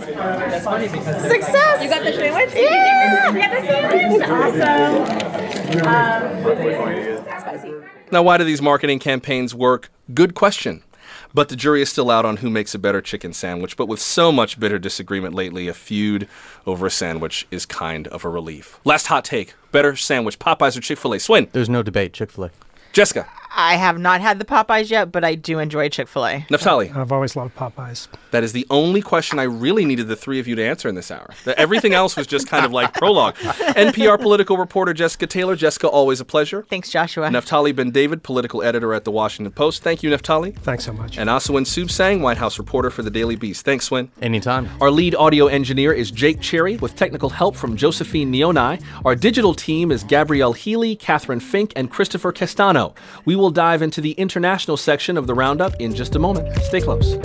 Success! You got the sandwich? Yeah! You got the sandwich? Awesome. Now, why do these marketing campaigns work? Good question. But the jury is still out on who makes a better chicken sandwich. But with so much bitter disagreement lately, a feud over a sandwich is kind of a relief. Last hot take. Better sandwich, Popeyes or Chick-fil-A? Swin. There's no debate, Chick-fil-A. Jessica. I have not had the Popeyes yet, but I do enjoy Chick-fil-A. Naftali. I've always loved Popeyes. That is the only question I really needed the three of you to answer in this hour. Everything else was just kind of like prologue. NPR political reporter Jessica Taylor. Jessica, always a pleasure. Thanks, Joshua. Naftali Ben-David, political editor at The Washington Post. Thank you, Naftali. Thanks so much. And Asawin Subsang, White House reporter for The Daily Beast. Thanks, Swin. Anytime. Our lead audio engineer is Jake Cherry, with technical help from Josephine Neonai. Our digital team is Gabrielle Healy, Catherine Fink, and Christopher Castano. We will dive into the international section of the Roundup in just a moment. Stay close.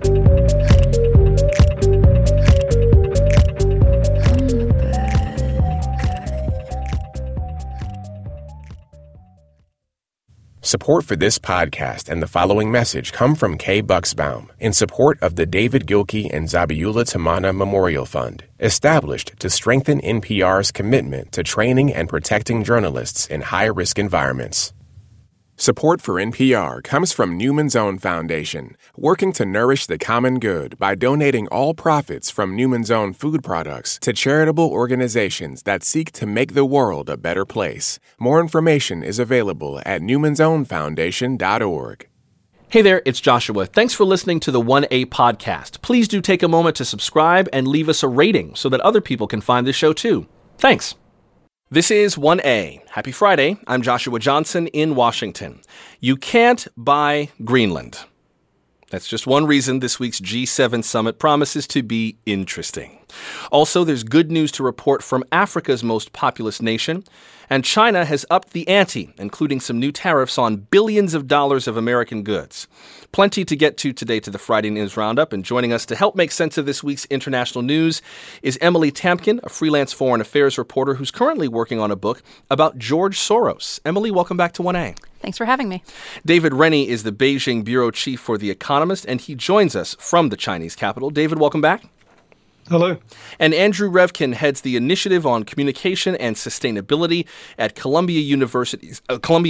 Support for this podcast and the following message come from Kay Bucksbaum in support of the David Gilkey and Zabiula Tamana Memorial Fund, established to strengthen NPR's commitment to training and protecting journalists in high-risk environments. Support for NPR comes from Newman's Own Foundation, working to nourish the common good by donating all profits from Newman's Own food products to charitable organizations that seek to make the world a better place. More information is available at newmansownfoundation.org. Hey there, it's Joshua. Thanks for listening to the 1A podcast. Please do take a moment to subscribe and leave us a rating so that other people can find this show too. Thanks. This is 1A. Happy Friday. I'm Joshua Johnson in Washington. You can't buy Greenland. That's just one reason this week's G7 summit promises to be interesting. Also, there's good news to report from Africa's most populous nation, and China has upped the ante, including some new tariffs on billions of dollars of American goods. Plenty to get to today to the Friday News Roundup, and joining us to help make sense of this week's international news is Emily Tamkin, a freelance foreign affairs reporter who's currently working on a book about George Soros. Emily, welcome back to 1A. Thanks for having me. David Rennie is the Beijing bureau chief for The Economist, and he joins us from the Chinese capital. David, welcome back. Hello. And Andrew Revkin heads the Initiative on Communication and Sustainability at Columbia University's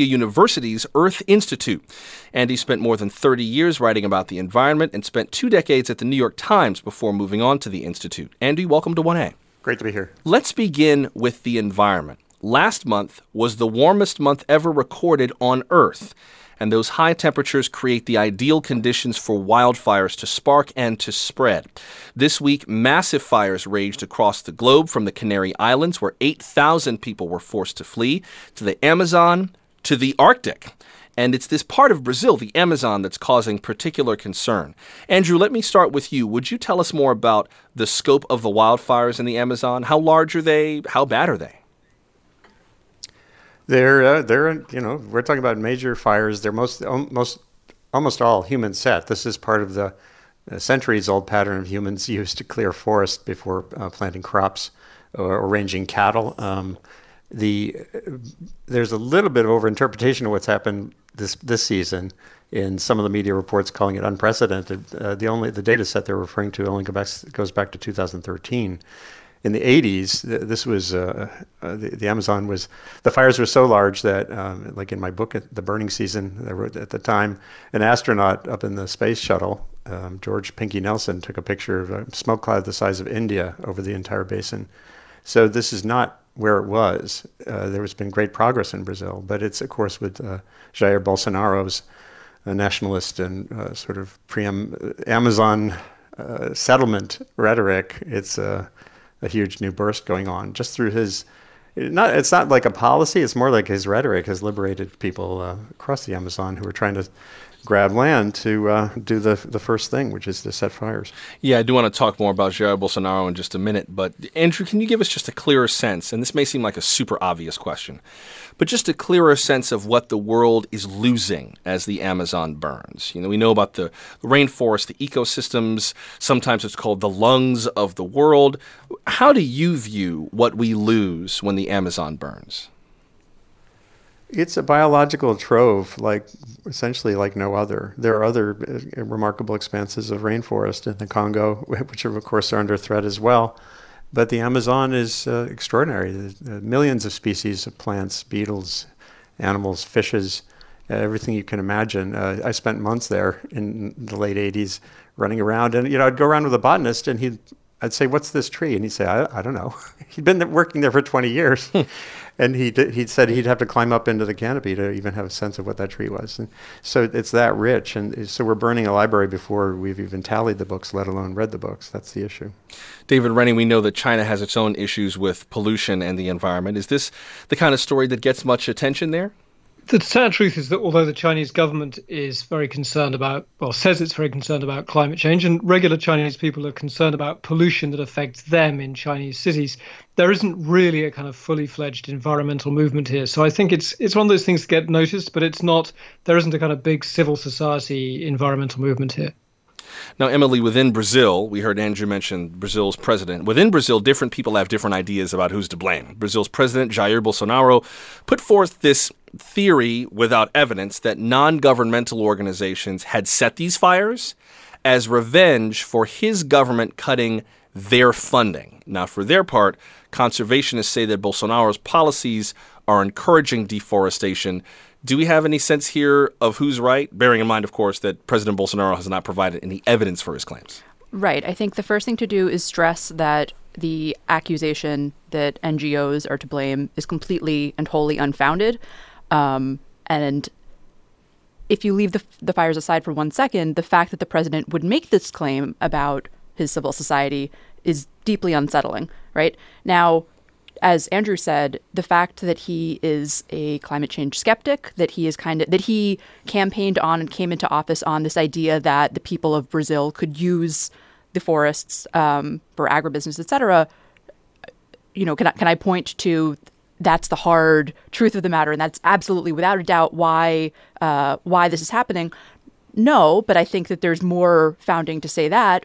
Earth Institute. Andy spent more than 30 years writing about the environment and spent 2 decades at the New York Times before moving on to the Institute. Andy, welcome to 1A. Great to be here. Let's begin with the environment. Last month was the warmest month ever recorded on Earth, and those high temperatures create the ideal conditions for wildfires to spark and to spread. This week, massive fires raged across the globe, from the Canary Islands, where 8,000 people were forced to flee, to the Amazon, to the Arctic. And it's this part of Brazil, the Amazon, that's causing particular concern. Andrew, let me start with you. Would you tell us more about the scope of the wildfires in the Amazon? How large are they? How bad are they? They're we're talking about major fires. They're almost all human set. This is part of the centuries-old pattern of humans used to clear forest before planting crops or ranging cattle. there's a little bit of overinterpretation of what's happened this season in some of the media reports calling it unprecedented. The data set they're referring to only goes back to 2013. In the 80s, this was the Amazon was the fires were so large that, like in my book, The Burning Season, I wrote at the time, an astronaut up in the space shuttle, George Pinky Nelson, took a picture of a smoke cloud the size of India over the entire basin. So this is not where it was. There has been great progress in Brazil, but it's, of course, with Jair Bolsonaro's nationalist and sort of Amazon settlement rhetoric. It's a huge new burst going on just through his. It's not like a policy. It's more like his rhetoric has liberated people across the Amazon who are trying to grab land to do the first thing, which is to set fires. Yeah, I do want to talk more about Jair Bolsonaro in just a minute. But Andrew, can you give us just a clearer sense? And this may seem like a super obvious question, but just a clearer sense of what the world is losing as the Amazon burns. We know about the rainforest, the ecosystems. Sometimes it's called the lungs of the world. How do you view what we lose when the Amazon burns? It's a biological trove, essentially like no other. There are other remarkable expanses of rainforest in the Congo, which of course are under threat as well. But the Amazon is extraordinary. There's millions of species of plants, beetles, animals, fishes, everything you can imagine. I spent months there in the late 80s running around. And, I'd go around with a botanist and I'd say, "What's this tree?" And he'd say, I don't know. He'd been working there for 20 years. And he said he'd have to climb up into the canopy to even have a sense of what that tree was. And so it's that rich. And so we're burning a library before we've even tallied the books, let alone read the books. That's the issue. David Rennie, we know that China has its own issues with pollution and the environment. Is this the kind of story that gets much attention there? The sad truth is that although the Chinese government is very concerned about, says it's very concerned about climate change, and regular Chinese people are concerned about pollution that affects them in Chinese cities, there isn't really a kind of fully fledged environmental movement here. So I think it's one of those things that get noticed, but there isn't a kind of big civil society environmental movement here. Now, Emily, within Brazil, we heard Andrew mention Brazil's president. Within Brazil, different people have different ideas about who's to blame. Brazil's president, Jair Bolsonaro, put forth this theory without evidence that non-governmental organizations had set these fires as revenge for his government cutting their funding. Now, for their part, conservationists say that Bolsonaro's policies are encouraging deforestation. Do we have any sense here of who's right, bearing in mind, of course, that President Bolsonaro has not provided any evidence for his claims? Right. I think the first thing to do is stress that the accusation that NGOs are to blame is completely and wholly unfounded. And if you leave the fires aside for 1 second, the fact that the president would make this claim about his civil society is deeply unsettling, right? Now, as Andrew said, the fact that he is a climate change skeptic, that he campaigned on and came into office on this idea that the people of Brazil could use the forests for agribusiness, et cetera, can I point to that's the hard truth of the matter, and that's absolutely without a doubt why this is happening? No, but I think that there's more foundation to say that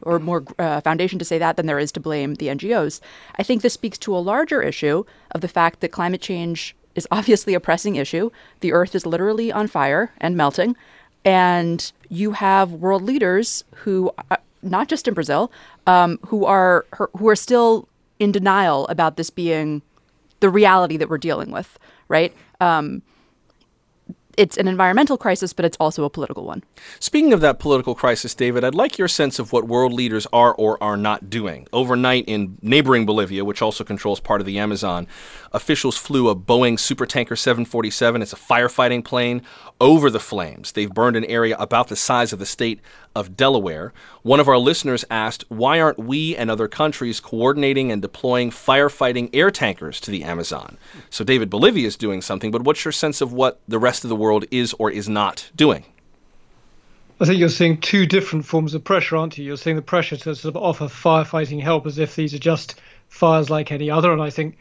than there is to blame the NGOs. I think this speaks to a larger issue of the fact that climate change is obviously a pressing issue. The Earth is literally on fire and melting, and you have world leaders who, not just in Brazil, who are still in denial about this being the reality that we're dealing with, right? It's an environmental crisis, but it's also a political one. Speaking of that political crisis, David, I'd like your sense of what world leaders are or are not doing. Overnight in neighboring Bolivia, which also controls part of the Amazon, officials flew a Boeing Supertanker 747. It's a firefighting plane over the flames. They've burned an area about the size of the state of Delaware. One of our listeners asked, why aren't we and other countries coordinating and deploying firefighting air tankers to the Amazon? So, David, Bolivia is doing something, but what's your sense of what the rest of the world is or is not doing? I think you're seeing two different forms of pressure, aren't you? You're seeing the pressure to sort of offer firefighting help as if these are just fires like any other. And I think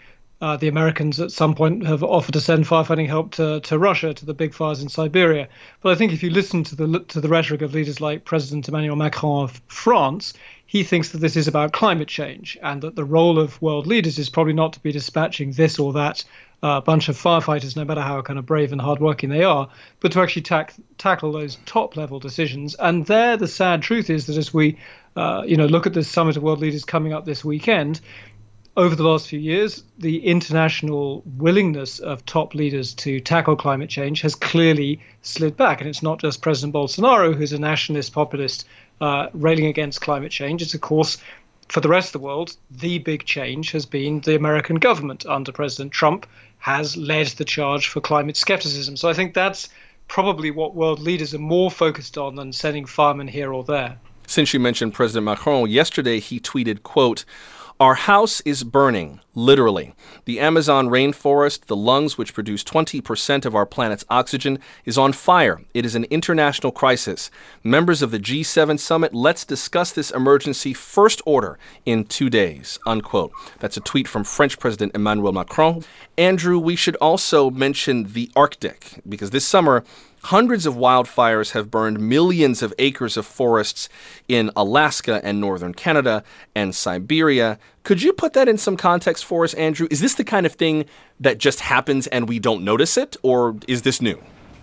The Americans at some point have offered to send firefighting help to Russia, to the big fires in Siberia. But I think if you listen to the rhetoric of leaders like President Emmanuel Macron of France, he thinks that this is about climate change and that the role of world leaders is probably not to be dispatching this or that bunch of firefighters, no matter how kind of brave and hardworking they are, but to actually tackle those top-level decisions. And there, the sad truth is that as we look at this summit of world leaders coming up this weekend, over the last few years, the international willingness of top leaders to tackle climate change has clearly slid back. And it's not just President Bolsonaro, who's a nationalist populist, railing against climate change. It's, of course, for the rest of the world, the big change has been the American government under President Trump has led the charge for climate skepticism. So I think that's probably what world leaders are more focused on than sending firemen here or there. Since you mentioned President Macron, yesterday he tweeted, quote, "Our house is burning, literally. The Amazon rainforest, the lungs which produce 20% of our planet's oxygen, is on fire. It is an international crisis. Members of the G7 summit, let's discuss this emergency first order in 2 days," unquote. That's a tweet from French President Emmanuel Macron. Andrew, we should also mention the Arctic, because this summer, hundreds of wildfires have burned millions of acres of forests in Alaska and northern Canada and Siberia. Could you put that in some context for us, Andrew? Is this the kind of thing that just happens and we don't notice it, or is this new?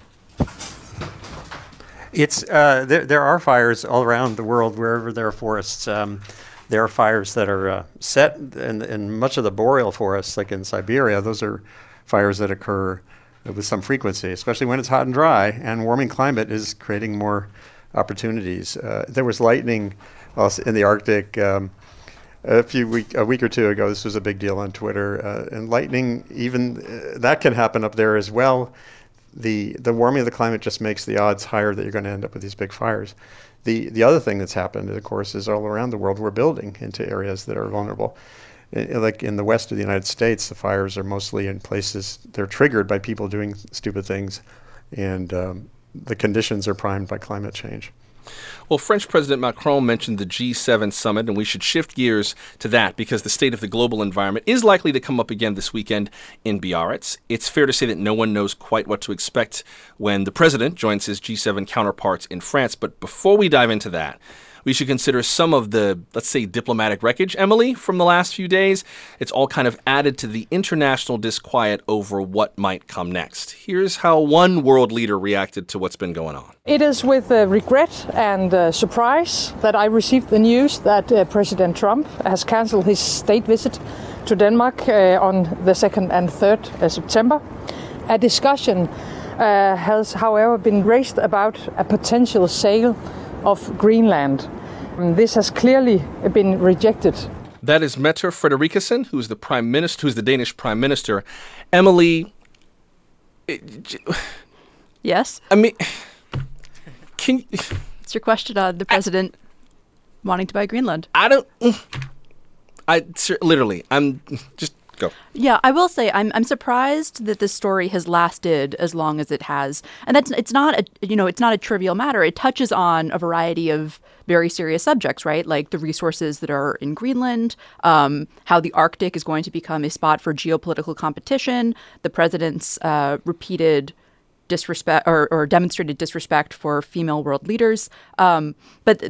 It's there are fires all around the world wherever there are forests. There are fires that are set in much of the boreal forests, like in Siberia. Those are fires that occur with some frequency, especially when it's hot and dry, and warming climate is creating more opportunities. There was lightning also in the Arctic a week or two ago. This was a big deal on Twitter, and lightning, even that can happen up there as well. The warming of the climate just makes the odds higher that you're going to end up with these big fires. The other thing that's happened, of course, is all around the world we're building into areas that are vulnerable. Like in the west of the United States, the fires are mostly in places, they're triggered by people doing stupid things, and the conditions are primed by climate change. Well, French President Macron mentioned the G7 summit, and we should shift gears to that because the state of the global environment is likely to come up again this weekend in Biarritz. It's fair to say that no one knows quite what to expect when the president joins his G7 counterparts in France. But before we dive into that, we should consider some of the, let's say, diplomatic wreckage, Emily, from the last few days. It's all kind of added to the international disquiet over what might come next. Here's how one world leader reacted to what's been going on. It is with regret and surprise that I received the news that President Trump has canceled his state visit to Denmark on the 2nd and 3rd September. A discussion has, however, been raised about a potential sale of Greenland. This has clearly been rejected. That is Mette Frederiksen, who's the Danish Prime Minister. Emily, yes. I mean, it's your question on the president wanting to buy Greenland. I'm just go. Yeah, I will say I'm surprised that this story has lasted as long as it has, and it's not a trivial matter. It touches on a variety of very serious subjects, right? Like the resources that are in Greenland, how the Arctic is going to become a spot for geopolitical competition, the president's repeated disrespect or demonstrated disrespect for female world leaders. But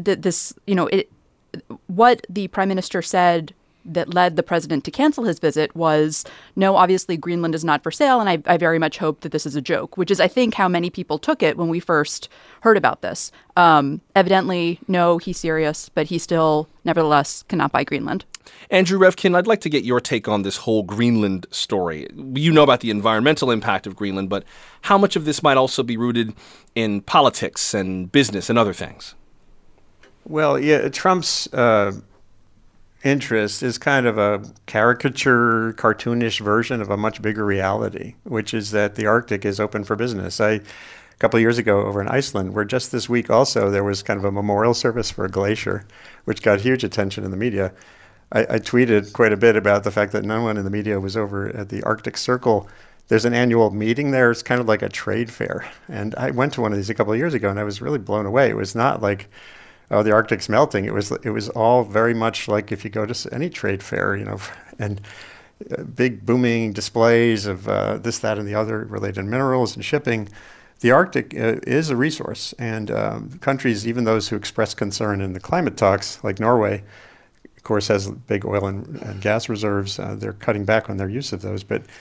what the prime minister said that led the president to cancel his visit was, no, obviously Greenland is not for sale, and I very much hope that this is a joke, which is, I think, how many people took it when we first heard about this. Evidently, no, he's serious, but he still, nevertheless, cannot buy Greenland. Andrew Revkin, I'd like to get your take on this whole Greenland story. You know about the environmental impact of Greenland, but how much of this might also be rooted in politics and business and other things? Well, yeah, Trump's interest is kind of a caricature, cartoonish version of a much bigger reality, which is that the Arctic is open for business. A couple of years ago over in Iceland, where just this week also there was kind of a memorial service for a glacier, which got huge attention in the media. I tweeted quite a bit about the fact that no one in the media was over at the Arctic Circle. There's an annual meeting there. It's kind of like a trade fair. And I went to one of these a couple of years ago, and I was really blown away. It was not like, oh, the Arctic's melting. It was all very much like if you go to any trade fair, and big booming displays of this, that, and the other related minerals and shipping. The Arctic is a resource, and countries, even those who express concern in the climate talks, like Norway, of course, has big oil and gas reserves. They're cutting back on their use of those. But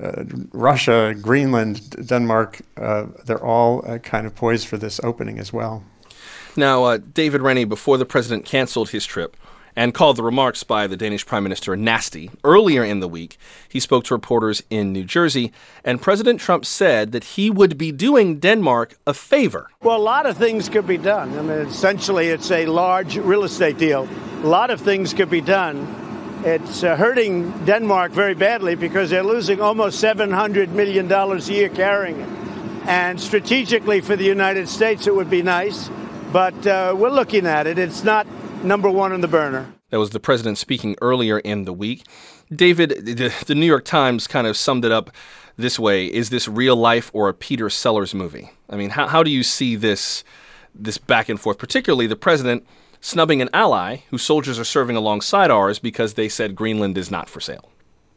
Russia, Greenland, Denmark, they're all kind of poised for this opening as well. Now, David Rennie, before the president canceled his trip and called the remarks by the Danish prime minister nasty, earlier in the week, he spoke to reporters in New Jersey, and President Trump said that he would be doing Denmark a favor. Well, a lot of things could be done. I mean, essentially, it's a large real estate deal. A lot of things could be done. It's hurting Denmark very badly because they're losing almost $700 million a year carrying it. And strategically for the United States, it would be nice, but we're looking at it. It's not number one on the burner. That was the president speaking earlier in the week. David, the New York Times kind of summed it up this way. Is this real life or a Peter Sellers movie? I mean, how do you see this back and forth, particularly the president snubbing an ally whose soldiers are serving alongside ours because they said Greenland is not for sale?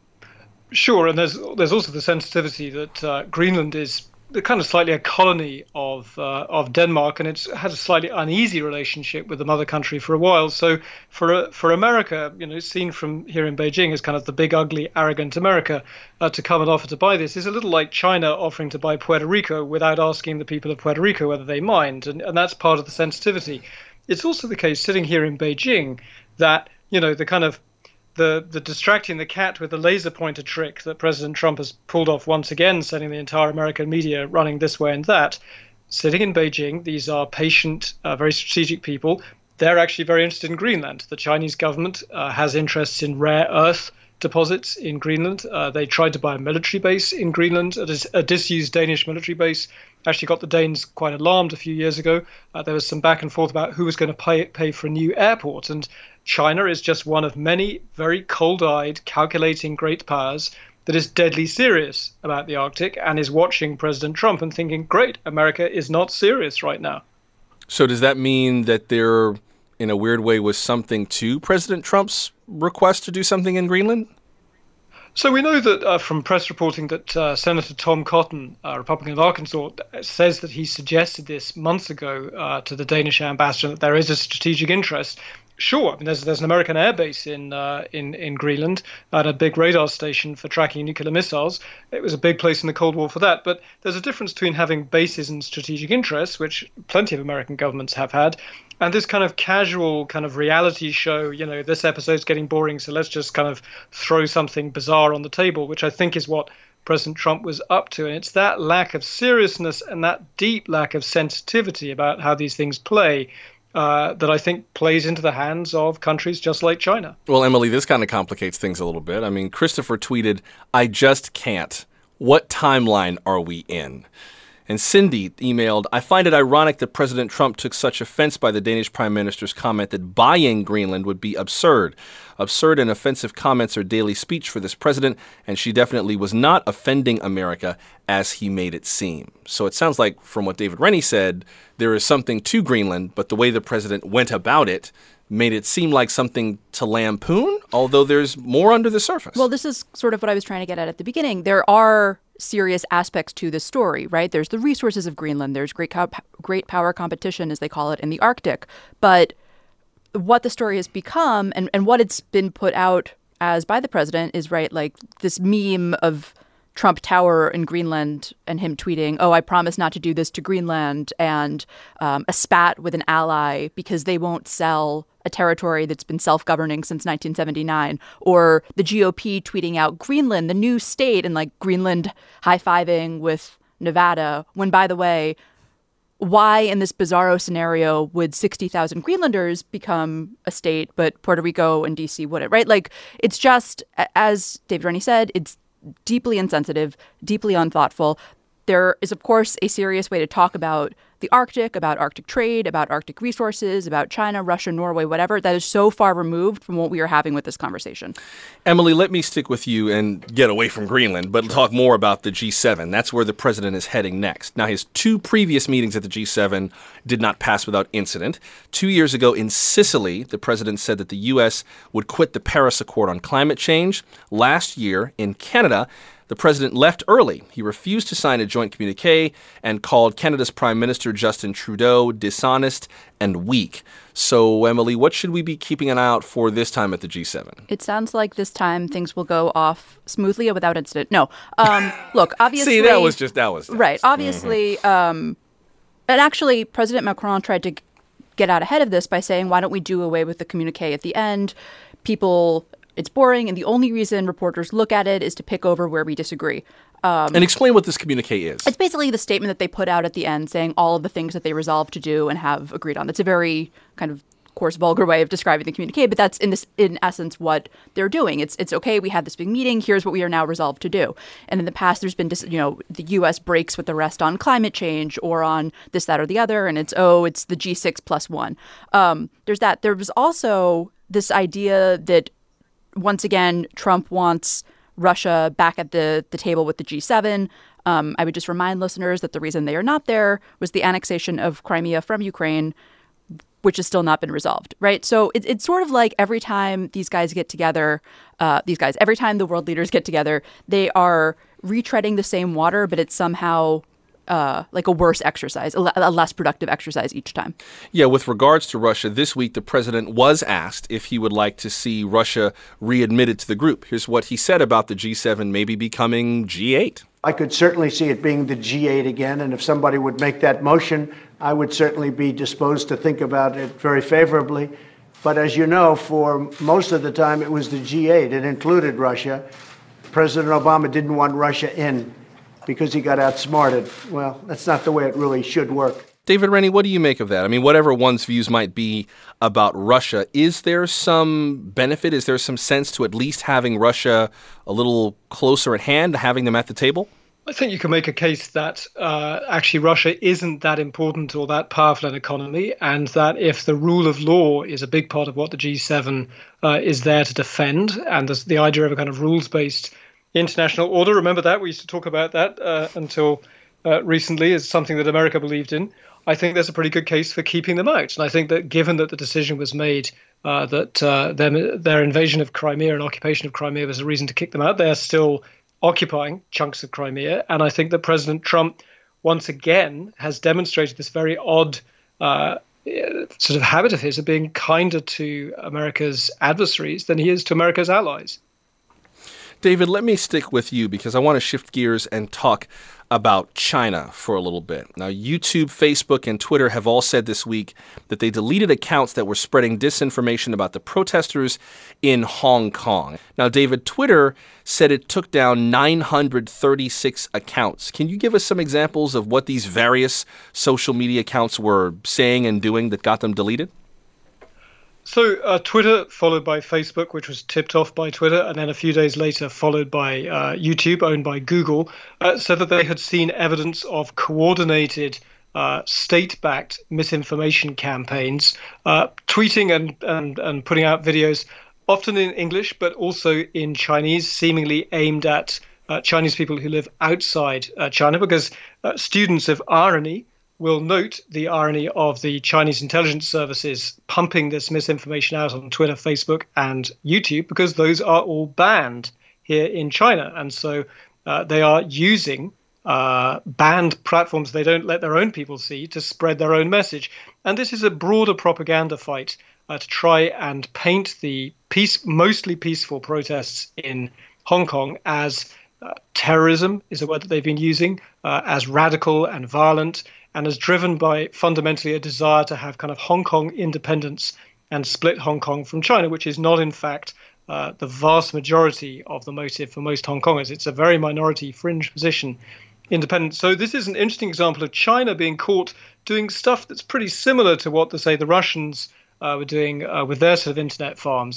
Sure, and there's also the sensitivity that Greenland is kind of slightly a colony of Denmark, and it's had a slightly uneasy relationship with the mother country for a while. So for America, seen from here in Beijing as kind of the big, ugly, arrogant America, to come and offer to buy this is a little like China offering to buy Puerto Rico without asking the people of Puerto Rico whether they mind, and that's part of the sensitivity. It's also the case sitting here in Beijing that the kind of the distracting the cat with the laser pointer trick that President Trump has pulled off once again, sending the entire American media running this way and that. Sitting in Beijing, these are patient, very strategic people. They're actually very interested in Greenland. The Chinese government has interests in rare earth deposits in Greenland. They tried to buy a military base in Greenland, a disused Danish military base. Actually got the Danes quite alarmed a few years ago. There was some back and forth about who was going to pay for a new airport. And China is just one of many very cold-eyed, calculating great powers that is deadly serious about the Arctic and is watching President Trump and thinking, great, America is not serious right now. So does that mean that there, in a weird way, was something to President Trump's request to do something in Greenland? So we know that from press reporting that Senator Tom Cotton, Republican of Arkansas, says that he suggested this months ago to the Danish ambassador, that there is a strategic interest. Sure, I mean, there's an American air base in Greenland and a big radar station for tracking nuclear missiles. It was a big place in the Cold War for that. But there's a difference between having bases and strategic interests, which plenty of American governments have had, and this kind of casual kind of reality show, this episode's getting boring, so let's just kind of throw something bizarre on the table, which I think is what President Trump was up to. And it's that lack of seriousness and that deep lack of sensitivity about how these things play that I think plays into the hands of countries just like China. Well, Emily, this kind of complicates things a little bit. I mean, Christopher tweeted, "I just can't. What timeline are we in?" And Cindy emailed, "I find it ironic that President Trump took such offense by the Danish prime minister's comment that buying Greenland would be absurd. Absurd and offensive comments are daily speech for this president, and she definitely was not offending America as he made it seem." So it sounds like, from what David Rennie said, there is something to Greenland, but the way the president went about it made it seem like something to lampoon, although there's more under the surface. Well, this is sort of what I was trying to get at the beginning. There are serious aspects to the story, right? There's the resources of Greenland. There's great power competition, as they call it, in the Arctic. But what the story has become and what it's been put out as by the president is, right, like this meme of Trump Tower in Greenland and him tweeting, "Oh, I promise not to do this to Greenland," and a spat with an ally because they won't sell a territory that's been self-governing since 1979, or the GOP tweeting out Greenland, the new state, and like Greenland high-fiving with Nevada, when, by the way, why in this bizarro scenario would 60,000 Greenlanders become a state, but Puerto Rico and D.C. wouldn't, right? Like, it's just, as David Rennie said, it's deeply insensitive, deeply unthoughtful. There is, of course, a serious way to talk about the Arctic, about Arctic trade, about Arctic resources, about China, Russia, Norway, whatever, that is so far removed from what we are having with this conversation. Emily, let me stick with you and get away from Greenland, but talk more about the G7. That's where the president is heading next. Now, his 2 previous meetings at the G7 did not pass without incident. 2 years ago in Sicily, the president said that the U.S. would quit the Paris Accord on climate change. Last year in Canada, the president left early. He refused to sign a joint communique and called Canada's Prime Minister Justin Trudeau dishonest and weak. So, Emily, what should we be keeping an eye out for this time at the G7? It sounds like this time things will go off smoothly and without incident. No. Look, obviously... See, that was... Right. Obviously, and actually, President Macron tried to get out ahead of this by saying, why don't we do away with the communique at the end? It's boring, and the only reason reporters look at it is to pick over where we disagree. And explain what this communique is. It's basically the statement that they put out at the end saying all of the things that they resolved to do and have agreed on. It's a very kind of coarse, vulgar way of describing the communique, but that's in essence what they're doing. It's okay, we had this big meeting, here's what we are now resolved to do. And in the past, there's been, the U.S. breaks with the rest on climate change or on this, that, or the other, and it's the G6 plus one. There's that. There was also this idea that once again, Trump wants Russia back at the table with the G7. I would just remind listeners that the reason they are not there was the annexation of Crimea from Ukraine, which has still not been resolved, right? So it's sort of like every time these guys get together, every time the world leaders get together, they are retreading the same water, but it's somehow like a worse exercise, a less productive exercise each time. Yeah, with regards to Russia, this week the president was asked if he would like to see Russia readmitted to the group. Here's what he said about the G7 maybe becoming G8. I could certainly see it being the G8 again, and if somebody would make that motion, I would certainly be disposed to think about it very favorably. But as you know, for most of the time it was the G8. It included Russia. President Obama didn't want Russia in because he got outsmarted. Well, that's not the way it really should work. David Rennie, what do you make of that? I mean, whatever one's views might be about Russia, is there some benefit? Is there some sense to at least having Russia a little closer at hand, having them at the table? I think you can make a case that actually Russia isn't that important or that powerful an economy, and that if the rule of law is a big part of what the G7 is there to defend, and the idea of a kind of rules-based international order, remember that, we used to talk about that until recently, is something that America believed in. I think there's a pretty good case for keeping them out. And I think that given that the decision was made that their invasion of Crimea and occupation of Crimea was a reason to kick them out, they're still occupying chunks of Crimea. And I think that President Trump, once again, has demonstrated this very odd sort of habit of his of being kinder to America's adversaries than he is to America's allies. David, let me stick with you because I want to shift gears and talk about China for a little bit. Now, YouTube, Facebook, and Twitter have all said this week that they deleted accounts that were spreading disinformation about the protesters in Hong Kong. Now, David, Twitter said it took down 936 accounts. Can you give us some examples of what these various social media accounts were saying and doing that got them deleted? So Twitter, followed by Facebook, which was tipped off by Twitter, and then a few days later followed by YouTube, owned by Google, said that they had seen evidence of coordinated state-backed misinformation campaigns, tweeting and putting out videos, often in English, but also in Chinese, seemingly aimed at Chinese people who live outside China, because students of irony will note the irony of the Chinese intelligence services pumping this misinformation out on Twitter, Facebook, and YouTube, because those are all banned here in China. And so they are using banned platforms they don't let their own people see to spread their own message. And this is a broader propaganda fight to try and paint the mostly peaceful protests in Hong Kong as terrorism is a word that they've been using, as radical and violent, and is driven by fundamentally a desire to have kind of Hong Kong independence and split Hong Kong from China, which is not, in fact, the vast majority of the motive for most Hong Kongers. It's a very minority fringe position, independence. So this is an interesting example of China being caught doing stuff that's pretty similar to what, say, the Russians were doing with their sort of internet farms.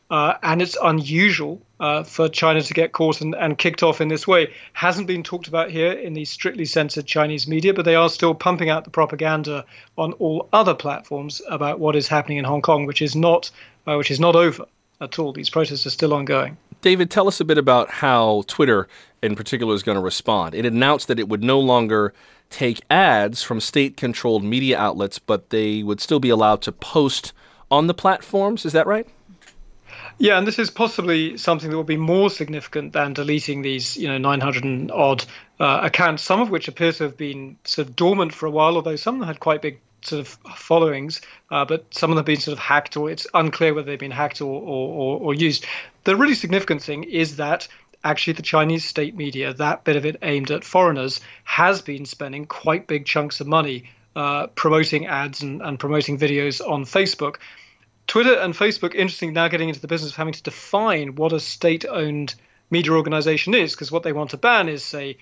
and it's unusual for China to get caught and kicked off in this way. Hasn't been talked about here in the strictly censored Chinese media, but they are still pumping out the propaganda on all other platforms about what is happening in Hong Kong, which is not over at all. These protests are still ongoing. David, tell us a bit about how Twitter in particular is going to respond. It announced that it would no longer take ads from state-controlled media outlets, but they would still be allowed to post on the platforms. Is that right? Yeah, and this is possibly something that will be more significant than deleting these, 900 and odd accounts, some of which appear to have been sort of dormant for a while, although some of them had quite big sort of followings, but some of them have been sort of hacked, or it's unclear whether they've been hacked or used. The really significant thing is that actually the Chinese state media, that bit of it aimed at foreigners, has been spending quite big chunks of money promoting ads and promoting videos on Facebook. Twitter and Facebook, interesting, now getting into the business of having to define what a state-owned media organization is, because what they want to ban is, say,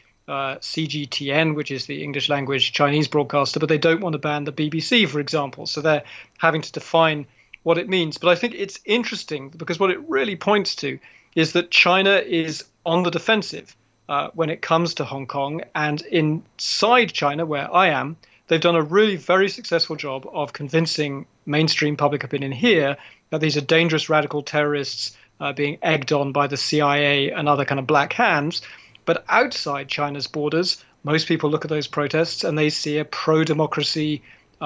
CGTN, which is the English language Chinese broadcaster, but they don't want to ban the BBC, for example. So they're having to define what it means. But I think it's interesting because what it really points to is that China is on the defensive when it comes to Hong Kong. And inside China, where I am, they've done a really very successful job of convincing mainstream public opinion here that these are dangerous radical terrorists being egged on by the CIA and other kind of black hands. But outside China's borders, most people look at those protests and they see a pro-democracy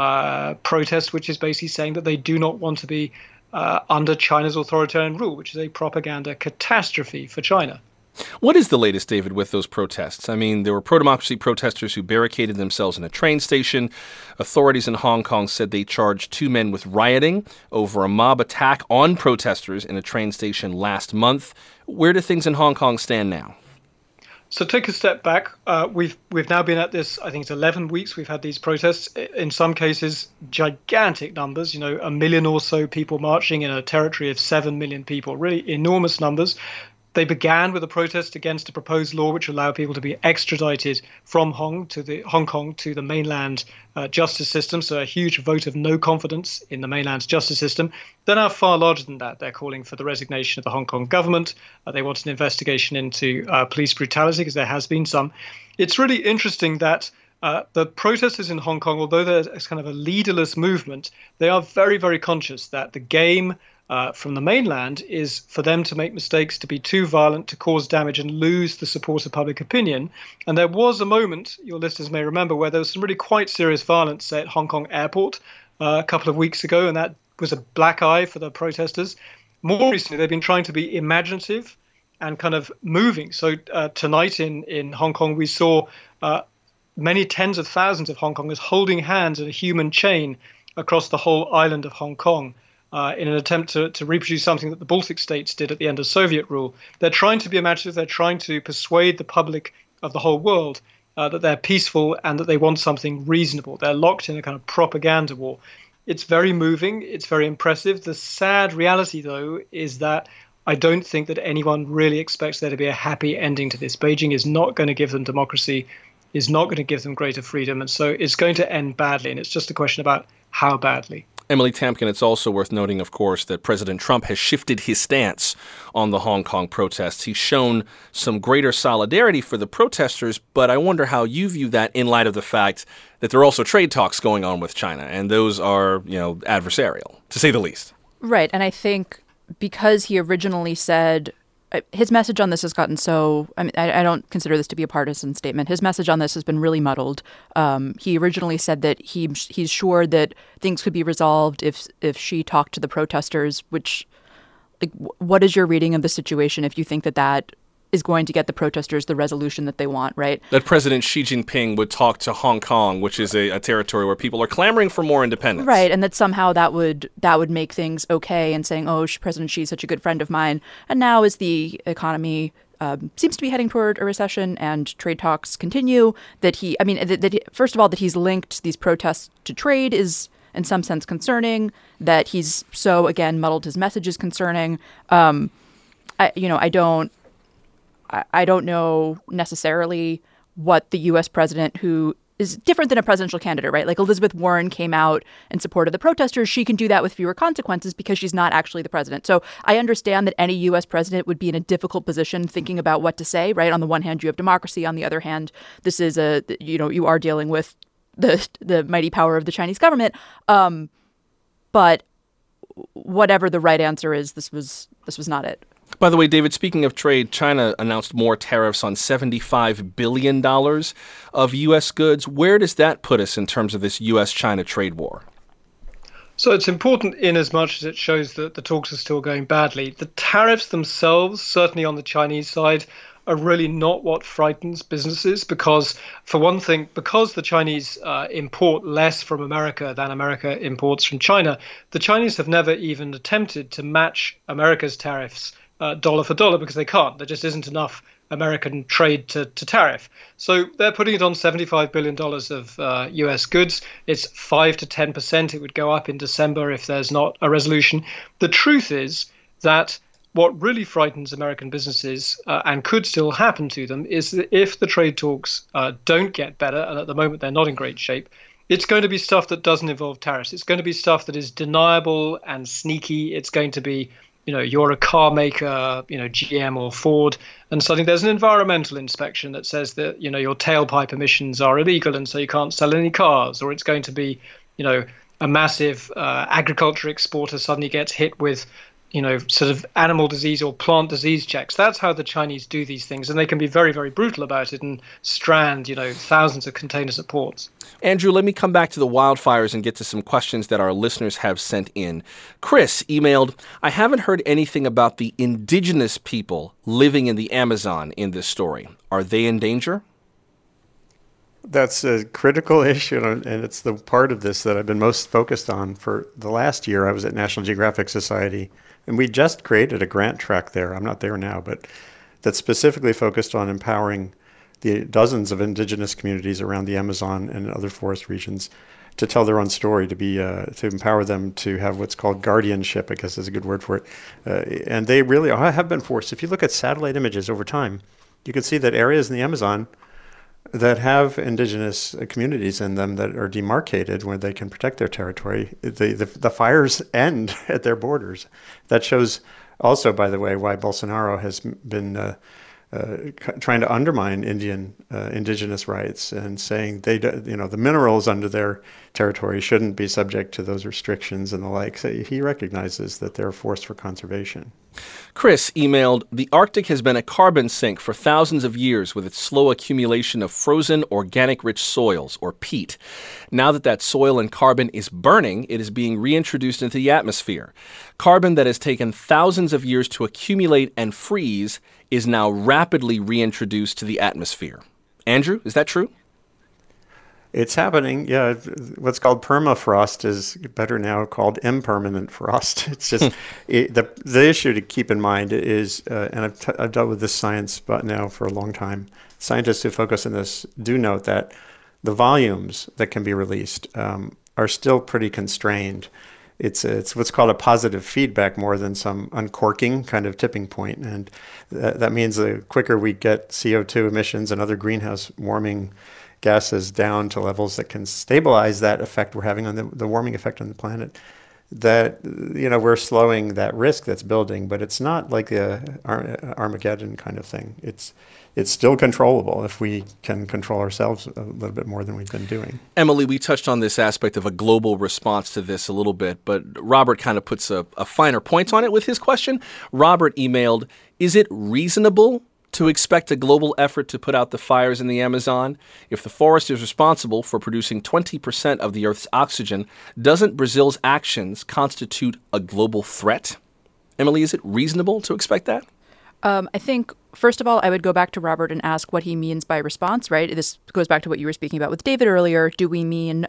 protest, which is basically saying that they do not want to be under China's authoritarian rule, which is a propaganda catastrophe for China. What is the latest, David, with those protests? I mean, there were pro-democracy protesters who barricaded themselves in a train station. Authorities in Hong Kong said they charged 2 men with rioting over a mob attack on protesters in a train station last month. Where do things in Hong Kong stand now? So take a step back. We've now been at this, I think it's 11 weeks. We've had these protests, in some cases, gigantic numbers, 1 million or so people marching in a territory of 7 million people, really enormous numbers. They began with a protest against a proposed law which allowed people to be extradited from Hong Kong to the mainland justice system. So a huge vote of no confidence in the mainland's justice system. They're now far larger than that. They're calling for the resignation of the Hong Kong government. They want an investigation into police brutality, because there has been some. It's really interesting that the protesters in Hong Kong, although they're kind of a leaderless movement, they are very, very conscious that the game from the mainland is for them to make mistakes, to be too violent, to cause damage and lose the support of public opinion. And there was a moment, your listeners may remember, where there was some really quite serious violence, say, at Hong Kong airport a couple of weeks ago, and that was a black eye for the protesters. More recently, they've been trying to be imaginative and kind of moving. So tonight in Hong Kong, we saw many tens of thousands of Hong Kongers holding hands in a human chain across the whole island of Hong Kong, in an attempt to reproduce something that the Baltic states did at the end of Soviet rule. They're trying to be imaginative. They're trying to persuade the public of the whole world that they're peaceful and that they want something reasonable. They're locked in a kind of propaganda war. It's very moving. It's very impressive. The sad reality, though, is that I don't think that anyone really expects there to be a happy ending to this. Beijing is not going to give them democracy, is not going to give them greater freedom. And so it's going to end badly. And it's just a question about how badly. Emily Tamkin, it's also worth noting, of course, that President Trump has shifted his stance on the Hong Kong protests. He's shown some greater solidarity for the protesters, but I wonder how you view that in light of the fact that there are also trade talks going on with China, and those are, adversarial, to say the least. Right, and I think because he originally said his message on this has gotten I don't consider this to be a partisan statement. His message on this has been really muddled. He originally said that he's sure that things could be resolved if Xi talked to the protesters, which, what is your reading of the situation if you think that is going to get the protesters the resolution that they want, right? That President Xi Jinping would talk to Hong Kong, which is a territory where people are clamoring for more independence. Right, and that somehow that would make things okay, and saying, President Xi is such a good friend of mine. And now as the economy seems to be heading toward a recession and trade talks continue, first of all, that he's linked these protests to trade is in some sense concerning. That he's again, muddled his message is concerning. I don't know necessarily what the U.S. president, who different than a presidential candidate, right? Like Elizabeth Warren came out in support of the protesters. She can do that with fewer consequences because she's not actually the president. So I understand that any U.S. president would be in a difficult position thinking about what to say, right? On the one hand, you have democracy. On the other hand, this is you are dealing with the mighty power of the Chinese government. But whatever the right answer is, this was not it. By the way, David, speaking of trade, China announced more tariffs on $75 billion of U.S. goods. Where does that put us in terms of this U.S.-China trade war? So it's important in as much as it shows that the talks are still going badly. The tariffs themselves, certainly on the Chinese side, are really not what frightens businesses because, for one thing, because the Chinese import less from America than America imports from China, the Chinese have never even attempted to match America's tariffs dollar for dollar because they can't. There just isn't enough American trade to tariff. So they're putting it on $75 billion of US goods. It's 5 to 10%. It would go up in December if there's not a resolution. The truth is that what really frightens American businesses and could still happen to them is that if the trade talks don't get better, and at the moment they're not in great shape, it's going to be stuff that doesn't involve tariffs. It's going to be stuff that is deniable and sneaky. It's going to be, you're a car maker, GM or Ford, and suddenly there's an environmental inspection that says that, your tailpipe emissions are illegal and so you can't sell any cars. Or it's going to be, a massive agriculture exporter suddenly gets hit with, sort of animal disease or plant disease checks. That's how the Chinese do these things. And they can be very, very brutal about it and strand, thousands of containers at ports. Andrew, let me come back to the wildfires and get to some questions that our listeners have sent in. Chris emailed, I haven't heard anything about the indigenous people living in the Amazon in this story. Are they in danger? That's a critical issue, and it's the part of this that I've been most focused on for the last year. I was at National Geographic Society, and we just created a grant track there. I'm not there now, but that's specifically focused on empowering the dozens of indigenous communities around the Amazon and other forest regions to tell their own story, to empower them to have what's called guardianship, I guess is a good word for it. And they really have been forced. If you look at satellite images over time, you can see that areas in the Amazon that have indigenous communities in them that are demarcated where they can protect their territory, the fires end at their borders. That shows also, by the way, why Bolsonaro has been trying to undermine indigenous rights and saying the minerals under their territory shouldn't be subject to those restrictions and the like. So he recognizes that they're a force for conservation. Chris emailed, the Arctic has been a carbon sink for thousands of years with its slow accumulation of frozen organic rich soils, or peat. Now that soil and carbon is burning, it is being reintroduced into the atmosphere. Carbon that has taken thousands of years to accumulate and freeze is now rapidly reintroduced to the atmosphere. Andrew, is that true? It's happening. Yeah, what's called permafrost is better now called impermanent frost. It's just the issue to keep in mind is, and I've dealt with this science now for a long time. Scientists who focus on this do note that the volumes that can be released are still pretty constrained. It's what's called a positive feedback more than some uncorking kind of tipping point, and that means the quicker we get CO2 emissions and other greenhouse warming gases down to levels that can stabilize that effect we're having on the warming effect on the planet, that we're slowing that risk that's building. But it's not like a Armageddon kind of thing. It's still controllable if we can control ourselves a little bit more than we've been doing. Emily, we touched on this aspect of a global response to this a little bit, but Robert kind of puts a finer point on it with his question. Robert emailed, is it reasonable to expect a global effort to put out the fires in the Amazon? If the forest is responsible for producing 20% of the Earth's oxygen, doesn't Brazil's actions constitute a global threat? Emily, is it reasonable to expect that? I think, first of all, I would go back to Robert and ask what he means by response, right? This goes back to what you were speaking about with David earlier. Do we mean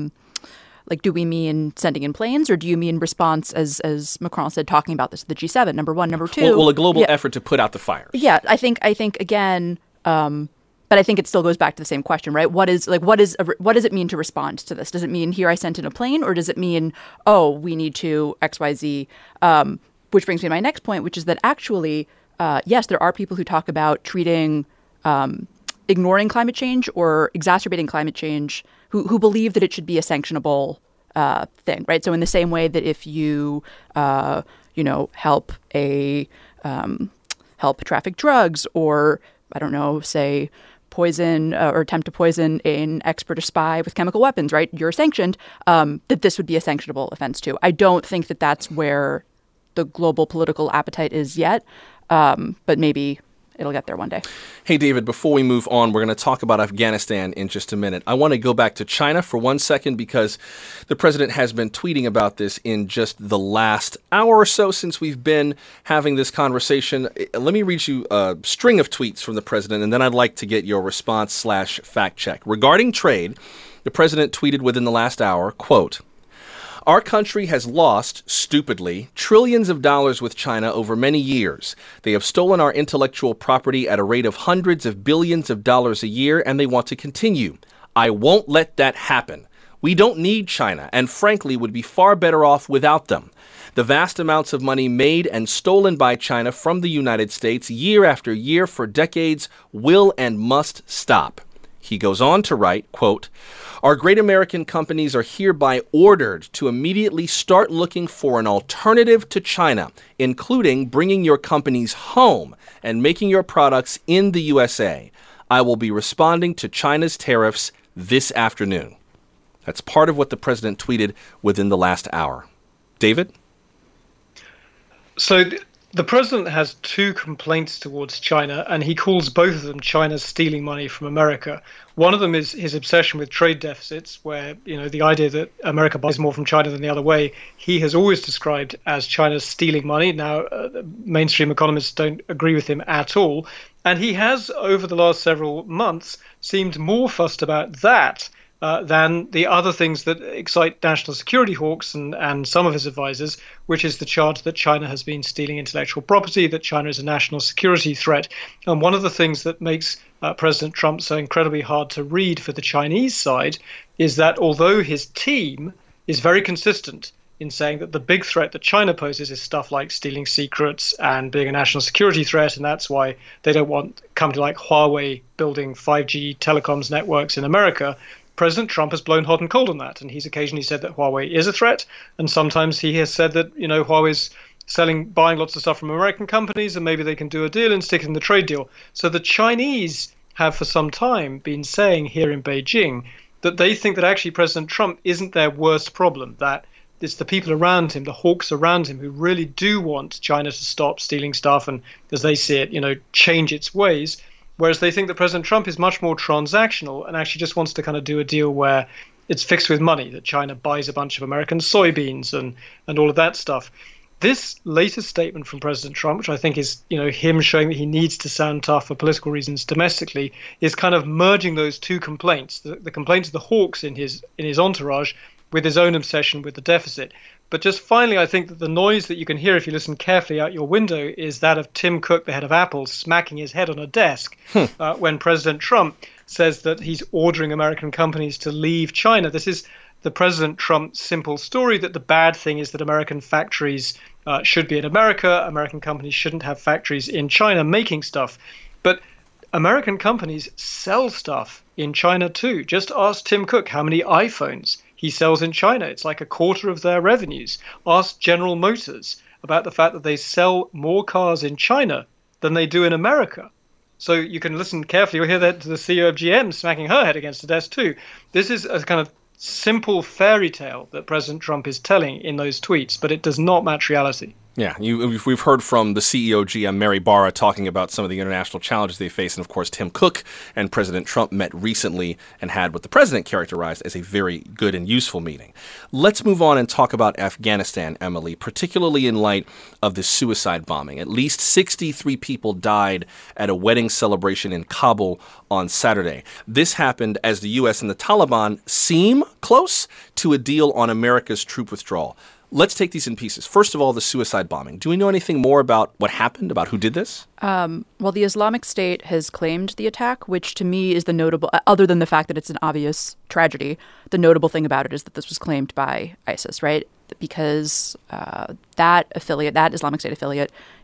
sending in planes, or do you mean response, as Macron said, talking about this at the G7, number one? Number two? Well, a global effort to put out the fires. Yeah, I think again, but I think it still goes back to the same question, right? What does it mean to respond to this? Does it mean here I sent in a plane, or does it mean, we need to XYZ? Which brings me to my next point, which is that actually, yes, there are people who talk about treating ignoring climate change or exacerbating climate change, who believe that it should be a sanctionable thing, right? So in the same way that if you, help traffic drugs or, I don't know, say poison or attempt to poison an expert or spy with chemical weapons, right? You're sanctioned, that this would be a sanctionable offense too. I don't think that that's where the global political appetite is yet, but maybe it'll get there one day. Hey, David, before we move on, we're going to talk about Afghanistan in just a minute. I want to go back to China for 1 second because the president has been tweeting about this in just the last hour or so since we've been having this conversation. Let me read you a string of tweets from the president, and then I'd like to get your response/fact check. Regarding trade, the president tweeted within the last hour, quote, "Our country has lost, stupidly, trillions of dollars with China over many years. They have stolen our intellectual property at a rate of hundreds of billions of dollars a year, and they want to continue. I won't let that happen. We don't need China, and frankly would be far better off without them. The vast amounts of money made and stolen by China from the United States year after year for decades will and must stop." He goes on to write, quote, "Our great American companies are hereby ordered to immediately start looking for an alternative to China, including bringing your companies home and making your products in the USA. I will be responding to China's tariffs this afternoon." That's part of what the president tweeted within the last hour. David? So the president has two complaints towards China, and he calls both of them China's stealing money from America. One of them is his obsession with trade deficits, where, the idea that America buys more from China than the other way, he has always described as China's stealing money. Now, mainstream economists don't agree with him at all. And he has, over the last several months, seemed more fussed about that than the other things that excite national security hawks and some of his advisors, which is the charge that China has been stealing intellectual property, that China is a national security threat. And one of the things that makes President Trump so incredibly hard to read for the Chinese side is that although his team is very consistent in saying that the big threat that China poses is stuff like stealing secrets and being a national security threat, and that's why they don't want a company like Huawei building 5G telecoms networks in America, President Trump has blown hot and cold on that, and he's occasionally said that Huawei is a threat, and sometimes he has said that, Huawei's buying lots of stuff from American companies, and maybe they can do a deal and stick it in the trade deal. So the Chinese have for some time been saying here in Beijing that they think that actually President Trump isn't their worst problem, that it's the people around him, the hawks around him, who really do want China to stop stealing stuff and, as they see it, change its ways. Whereas they think that President Trump is much more transactional and actually just wants to kind of do a deal where it's fixed with money, that China buys a bunch of American soybeans and all of that stuff. This latest statement from President Trump, which I think is, him showing that he needs to sound tough for political reasons domestically, is kind of merging those two complaints, the complaints of the hawks in his entourage with his own obsession with the deficit. But just finally, I think that the noise that you can hear if you listen carefully out your window is that of Tim Cook, the head of Apple, smacking his head on a desk when President Trump says that he's ordering American companies to leave China. This is the President Trump simple story that the bad thing is that American factories should be in America. American companies shouldn't have factories in China making stuff. But American companies sell stuff in China too. Just ask Tim Cook how many iPhones he sells in China. It's like a quarter of their revenues. Ask General Motors about the fact that they sell more cars in China than they do in America. So you can listen carefully. You'll hear that to the CEO of GM smacking her head against the desk too. This is a kind of simple fairy tale that President Trump is telling in those tweets, but it does not match reality. Yeah, we've heard from the CEO of GM, Mary Barra, talking about some of the international challenges they face. And, of course, Tim Cook and President Trump met recently and had what the president characterized as a very good and useful meeting. Let's move on and talk about Afghanistan, Emily, particularly in light of the suicide bombing. At least 63 people died at a wedding celebration in Kabul on Saturday. This happened as the U.S. and the Taliban seem close to a deal on America's troop withdrawal. Let's take these in pieces. First of all, the suicide bombing. Do we know anything more about what happened, about who did this? Well, the Islamic State has claimed the attack, which to me is the notable, other than the fact that it's an obvious tragedy, the notable thing about it is that this was claimed by ISIS, right? Because that Islamic State affiliate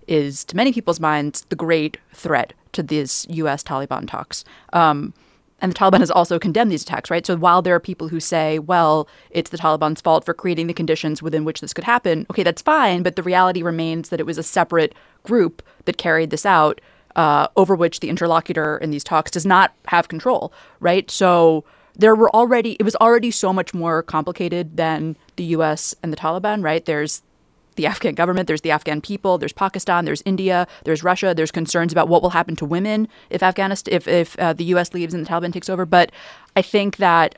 is, to many people's minds, the great threat to these U.S.-Taliban talks. And the Taliban has also condemned these attacks, right? So while there are people who say, well, it's the Taliban's fault for creating the conditions within which this could happen, okay, that's fine, but the reality remains that it was a separate group that carried this out, over which the interlocutor in these talks does not have control, right? So it was already so much more complicated than the U.S. and the Taliban, right? There's the Afghan government, there's the Afghan people, there's Pakistan, there's India, there's Russia, there's concerns about what will happen to women if the U.S. leaves and the Taliban takes over. But I think that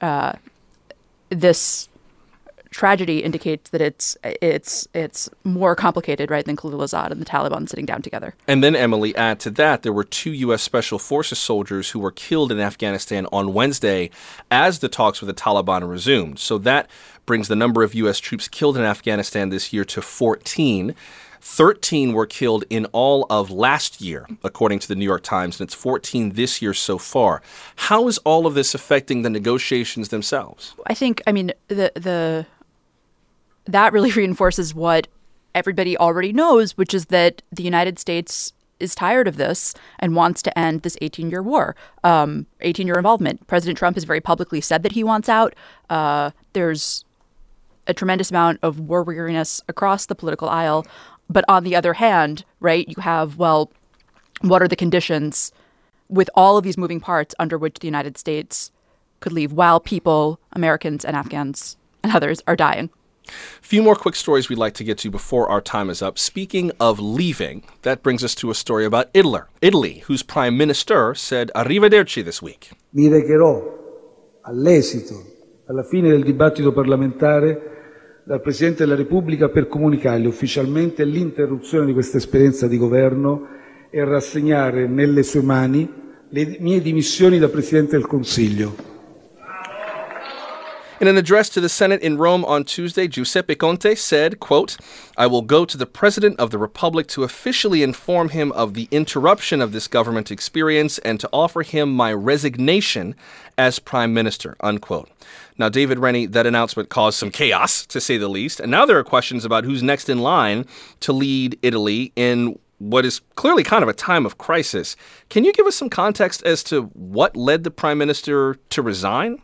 this tragedy indicates that it's more complicated, right, than Khalilzad and the Taliban sitting down together. And then, Emily, add to that, there were 2 U.S. Special Forces soldiers who were killed in Afghanistan on Wednesday as the talks with the Taliban resumed. So that brings the number of U.S. troops killed in Afghanistan this year to 14. 13 were killed in all of last year, according to the New York Times, and it's 14 this year so far. How is all of this affecting the negotiations themselves? I think, that really reinforces what everybody already knows, which is that the United States is tired of this and wants to end this 18-year war, 18-year involvement. President Trump has very publicly said that he wants out. There's a tremendous amount of war weariness across the political aisle. But on the other hand, right, you have, well, what are the conditions with all of these moving parts under which the United States could leave while people, Americans and Afghans and others, are dying? A few more quick stories we'd like to get to before our time is up. Speaking of leaving, that brings us to a story about Italy, whose prime minister said arrivederci this week. Mi recherò all'esito, alla fine del dibattito parlamentare, dal Presidente della Repubblica per comunicargli ufficialmente l'interruzione di questa esperienza di governo e rassegnare nelle sue mani le mie dimissioni da Presidente del Consiglio. In an address to the Senate in Rome on Tuesday, Giuseppe Conte said, quote, "I will go to the President of the Republic to officially inform him of the interruption of this government experience and to offer him my resignation as Prime Minister," unquote. Now, David Rennie, that announcement caused some chaos, to say the least, and now there are questions about who's next in line to lead Italy in what is clearly kind of a time of crisis. Can you give us some context as to what led the Prime Minister to resign?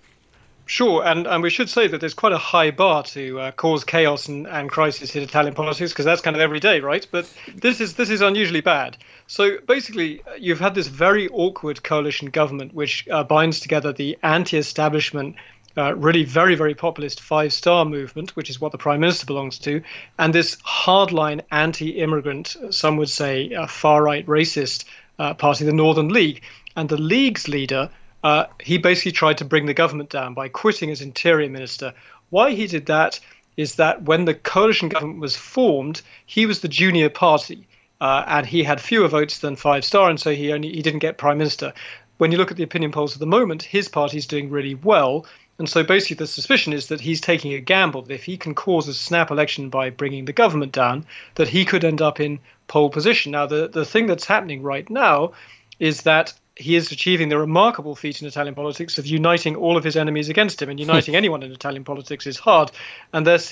Sure, and we should say that there's quite a high bar to cause chaos and crisis in Italian politics, because that's kind of every day, right? But this is unusually bad. So basically, you've had this very awkward coalition government which binds together the anti-establishment, really very, very populist Five-Star movement, which is what the Prime Minister belongs to, and this hardline anti-immigrant, some would say far-right racist party, the Northern League. And the League's leader, he basically tried to bring the government down by quitting as interior minister. Why he did that is that when the coalition government was formed, he was the junior party, and he had fewer votes than Five Star, and so he didn't get prime minister. When you look at the opinion polls at the moment, his party is doing really well, and so basically the suspicion is that he's taking a gamble that if he can cause a snap election by bringing the government down, that he could end up in pole position. Now, the thing that's happening right now is that he is achieving the remarkable feat in Italian politics of uniting all of his enemies against him, and uniting anyone in Italian politics is hard. And there's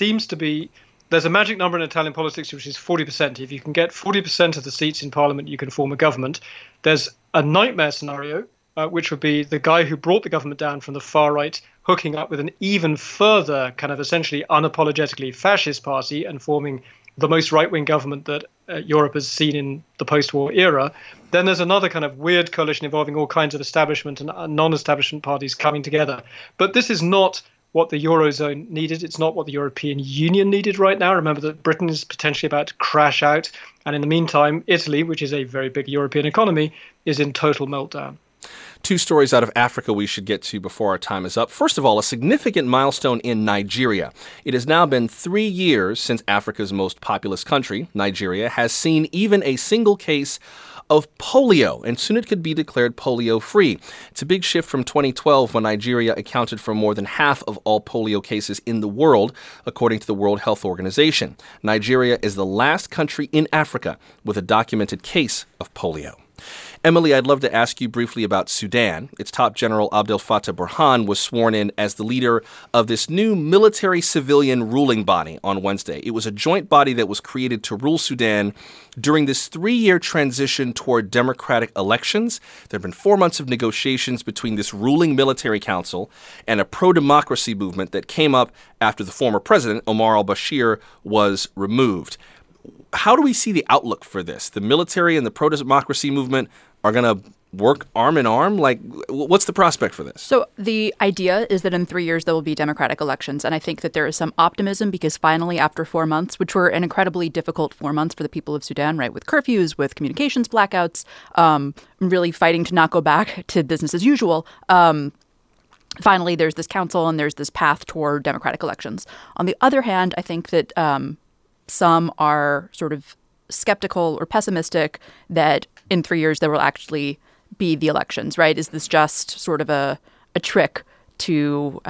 a magic number in Italian politics, which is 40%. If you can get 40% of the seats in parliament, you can form a government. There's a nightmare scenario, which would be the guy who brought the government down from the far right hooking up with an even further kind of essentially unapologetically fascist party and forming the most right-wing government that Europe has seen in the post-war era. Then there's another kind of weird coalition involving all kinds of establishment and non-establishment parties coming together. But this is not what the Eurozone needed. It's not what the European Union needed right now. Remember that Britain is potentially about to crash out. And in the meantime, Italy, which is a very big European economy, is in total meltdown. Two stories out of Africa we should get to before our time is up. First of all, a significant milestone in Nigeria. It has now been 3 years since Africa's most populous country, Nigeria, has seen even a single case of polio, and soon it could be declared polio-free. It's a big shift from 2012, when Nigeria accounted for more than half of all polio cases in the world, according to the World Health Organization. Nigeria is the last country in Africa with a documented case of polio. Emily, I'd love to ask you briefly about Sudan. Its top general Abdel Fattah Burhan was sworn in as the leader of this new military-civilian ruling body on Wednesday. It was a joint body that was created to rule Sudan during this 3-year transition toward democratic elections. There have been 4 months of negotiations between this ruling military council and a pro-democracy movement that came up after the former president, Omar al-Bashir, was removed. How do we see the outlook for this? The military and the pro-democracy movement are going to work arm in arm? Like, what's the prospect for this? So the idea is that in 3 years there will be democratic elections. And I think that there is some optimism because finally, after 4 months, which were an incredibly difficult 4 months for the people of Sudan, right, with curfews, with communications blackouts, really fighting to not go back to business as usual, finally, there's this council and there's this path toward democratic elections. On the other hand, I think that some are sort of skeptical or pessimistic that in 3 years there will actually be the elections, right? Is this just sort of a trick to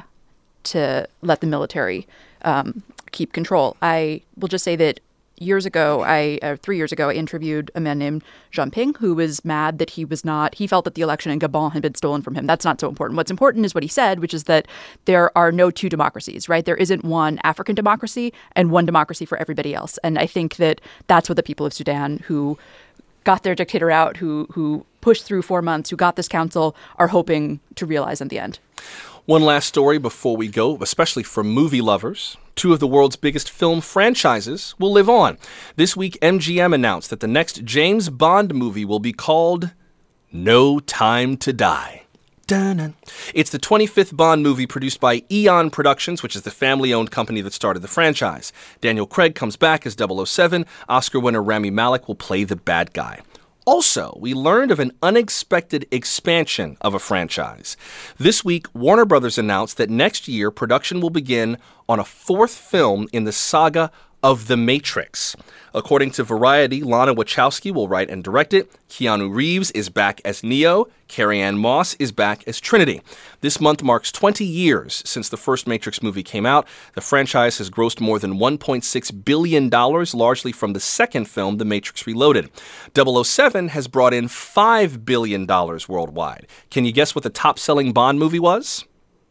let the military keep control? I will just say that 3 years ago, I interviewed a man named Jean Ping, who was mad that he felt that the election in Gabon had been stolen from him. That's not so important. What's important is what he said, which is that there are no two democracies, right? There isn't one African democracy and one democracy for everybody else. And I think that that's what the people of Sudan who got their dictator out, who pushed through 4 months, who got this council, are hoping to realize in the end. One last story before we go, especially for movie lovers. 2 of the world's biggest film franchises will live on. This week, MGM announced that the next James Bond movie will be called No Time to Die. Dun-dun. It's the 25th Bond movie produced by Eon Productions, which is the family-owned company that started the franchise. Daniel Craig comes back as 007. Oscar winner Rami Malek will play the bad guy. Also, we learned of an unexpected expansion of a franchise. This week, Warner Brothers announced that next year, production will begin on a 4th film in the saga of The Matrix. According to Variety, Lana Wachowski will write and direct it. Keanu Reeves is back as Neo. Carrie-Anne Moss is back as Trinity. This month marks 20 years since the first Matrix movie came out. The franchise has grossed more than $1.6 billion, largely from the second film, The Matrix Reloaded. 007 has brought in $5 billion worldwide. Can you guess what the top-selling Bond movie was?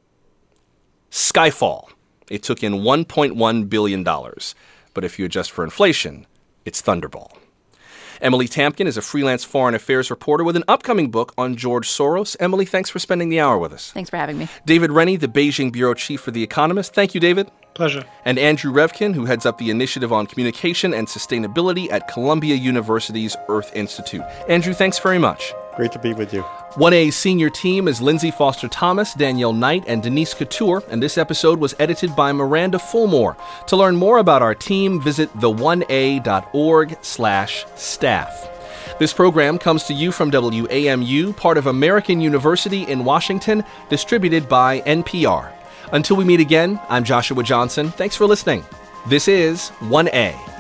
Skyfall. It took in $1.1 billion. But if you adjust for inflation, it's Thunderball. Emily Tampkin is a freelance foreign affairs reporter with an upcoming book on George Soros. Emily, thanks for spending the hour with us. Thanks for having me. David Rennie, the Beijing bureau chief for The Economist. Thank you, David. Pleasure. And Andrew Revkin, who heads up the Initiative on Communication and Sustainability at Columbia University's Earth Institute. Andrew, thanks very much. Great to be with you. 1A's senior team is Lindsay Foster Thomas, Danielle Knight, and Denise Couture, and this episode was edited by Miranda Fulmore. To learn more about our team, visit the1a.org/staff. This program comes to you from WAMU, part of American University in Washington, distributed by NPR. Until we meet again, I'm Joshua Johnson. Thanks for listening. This is 1A.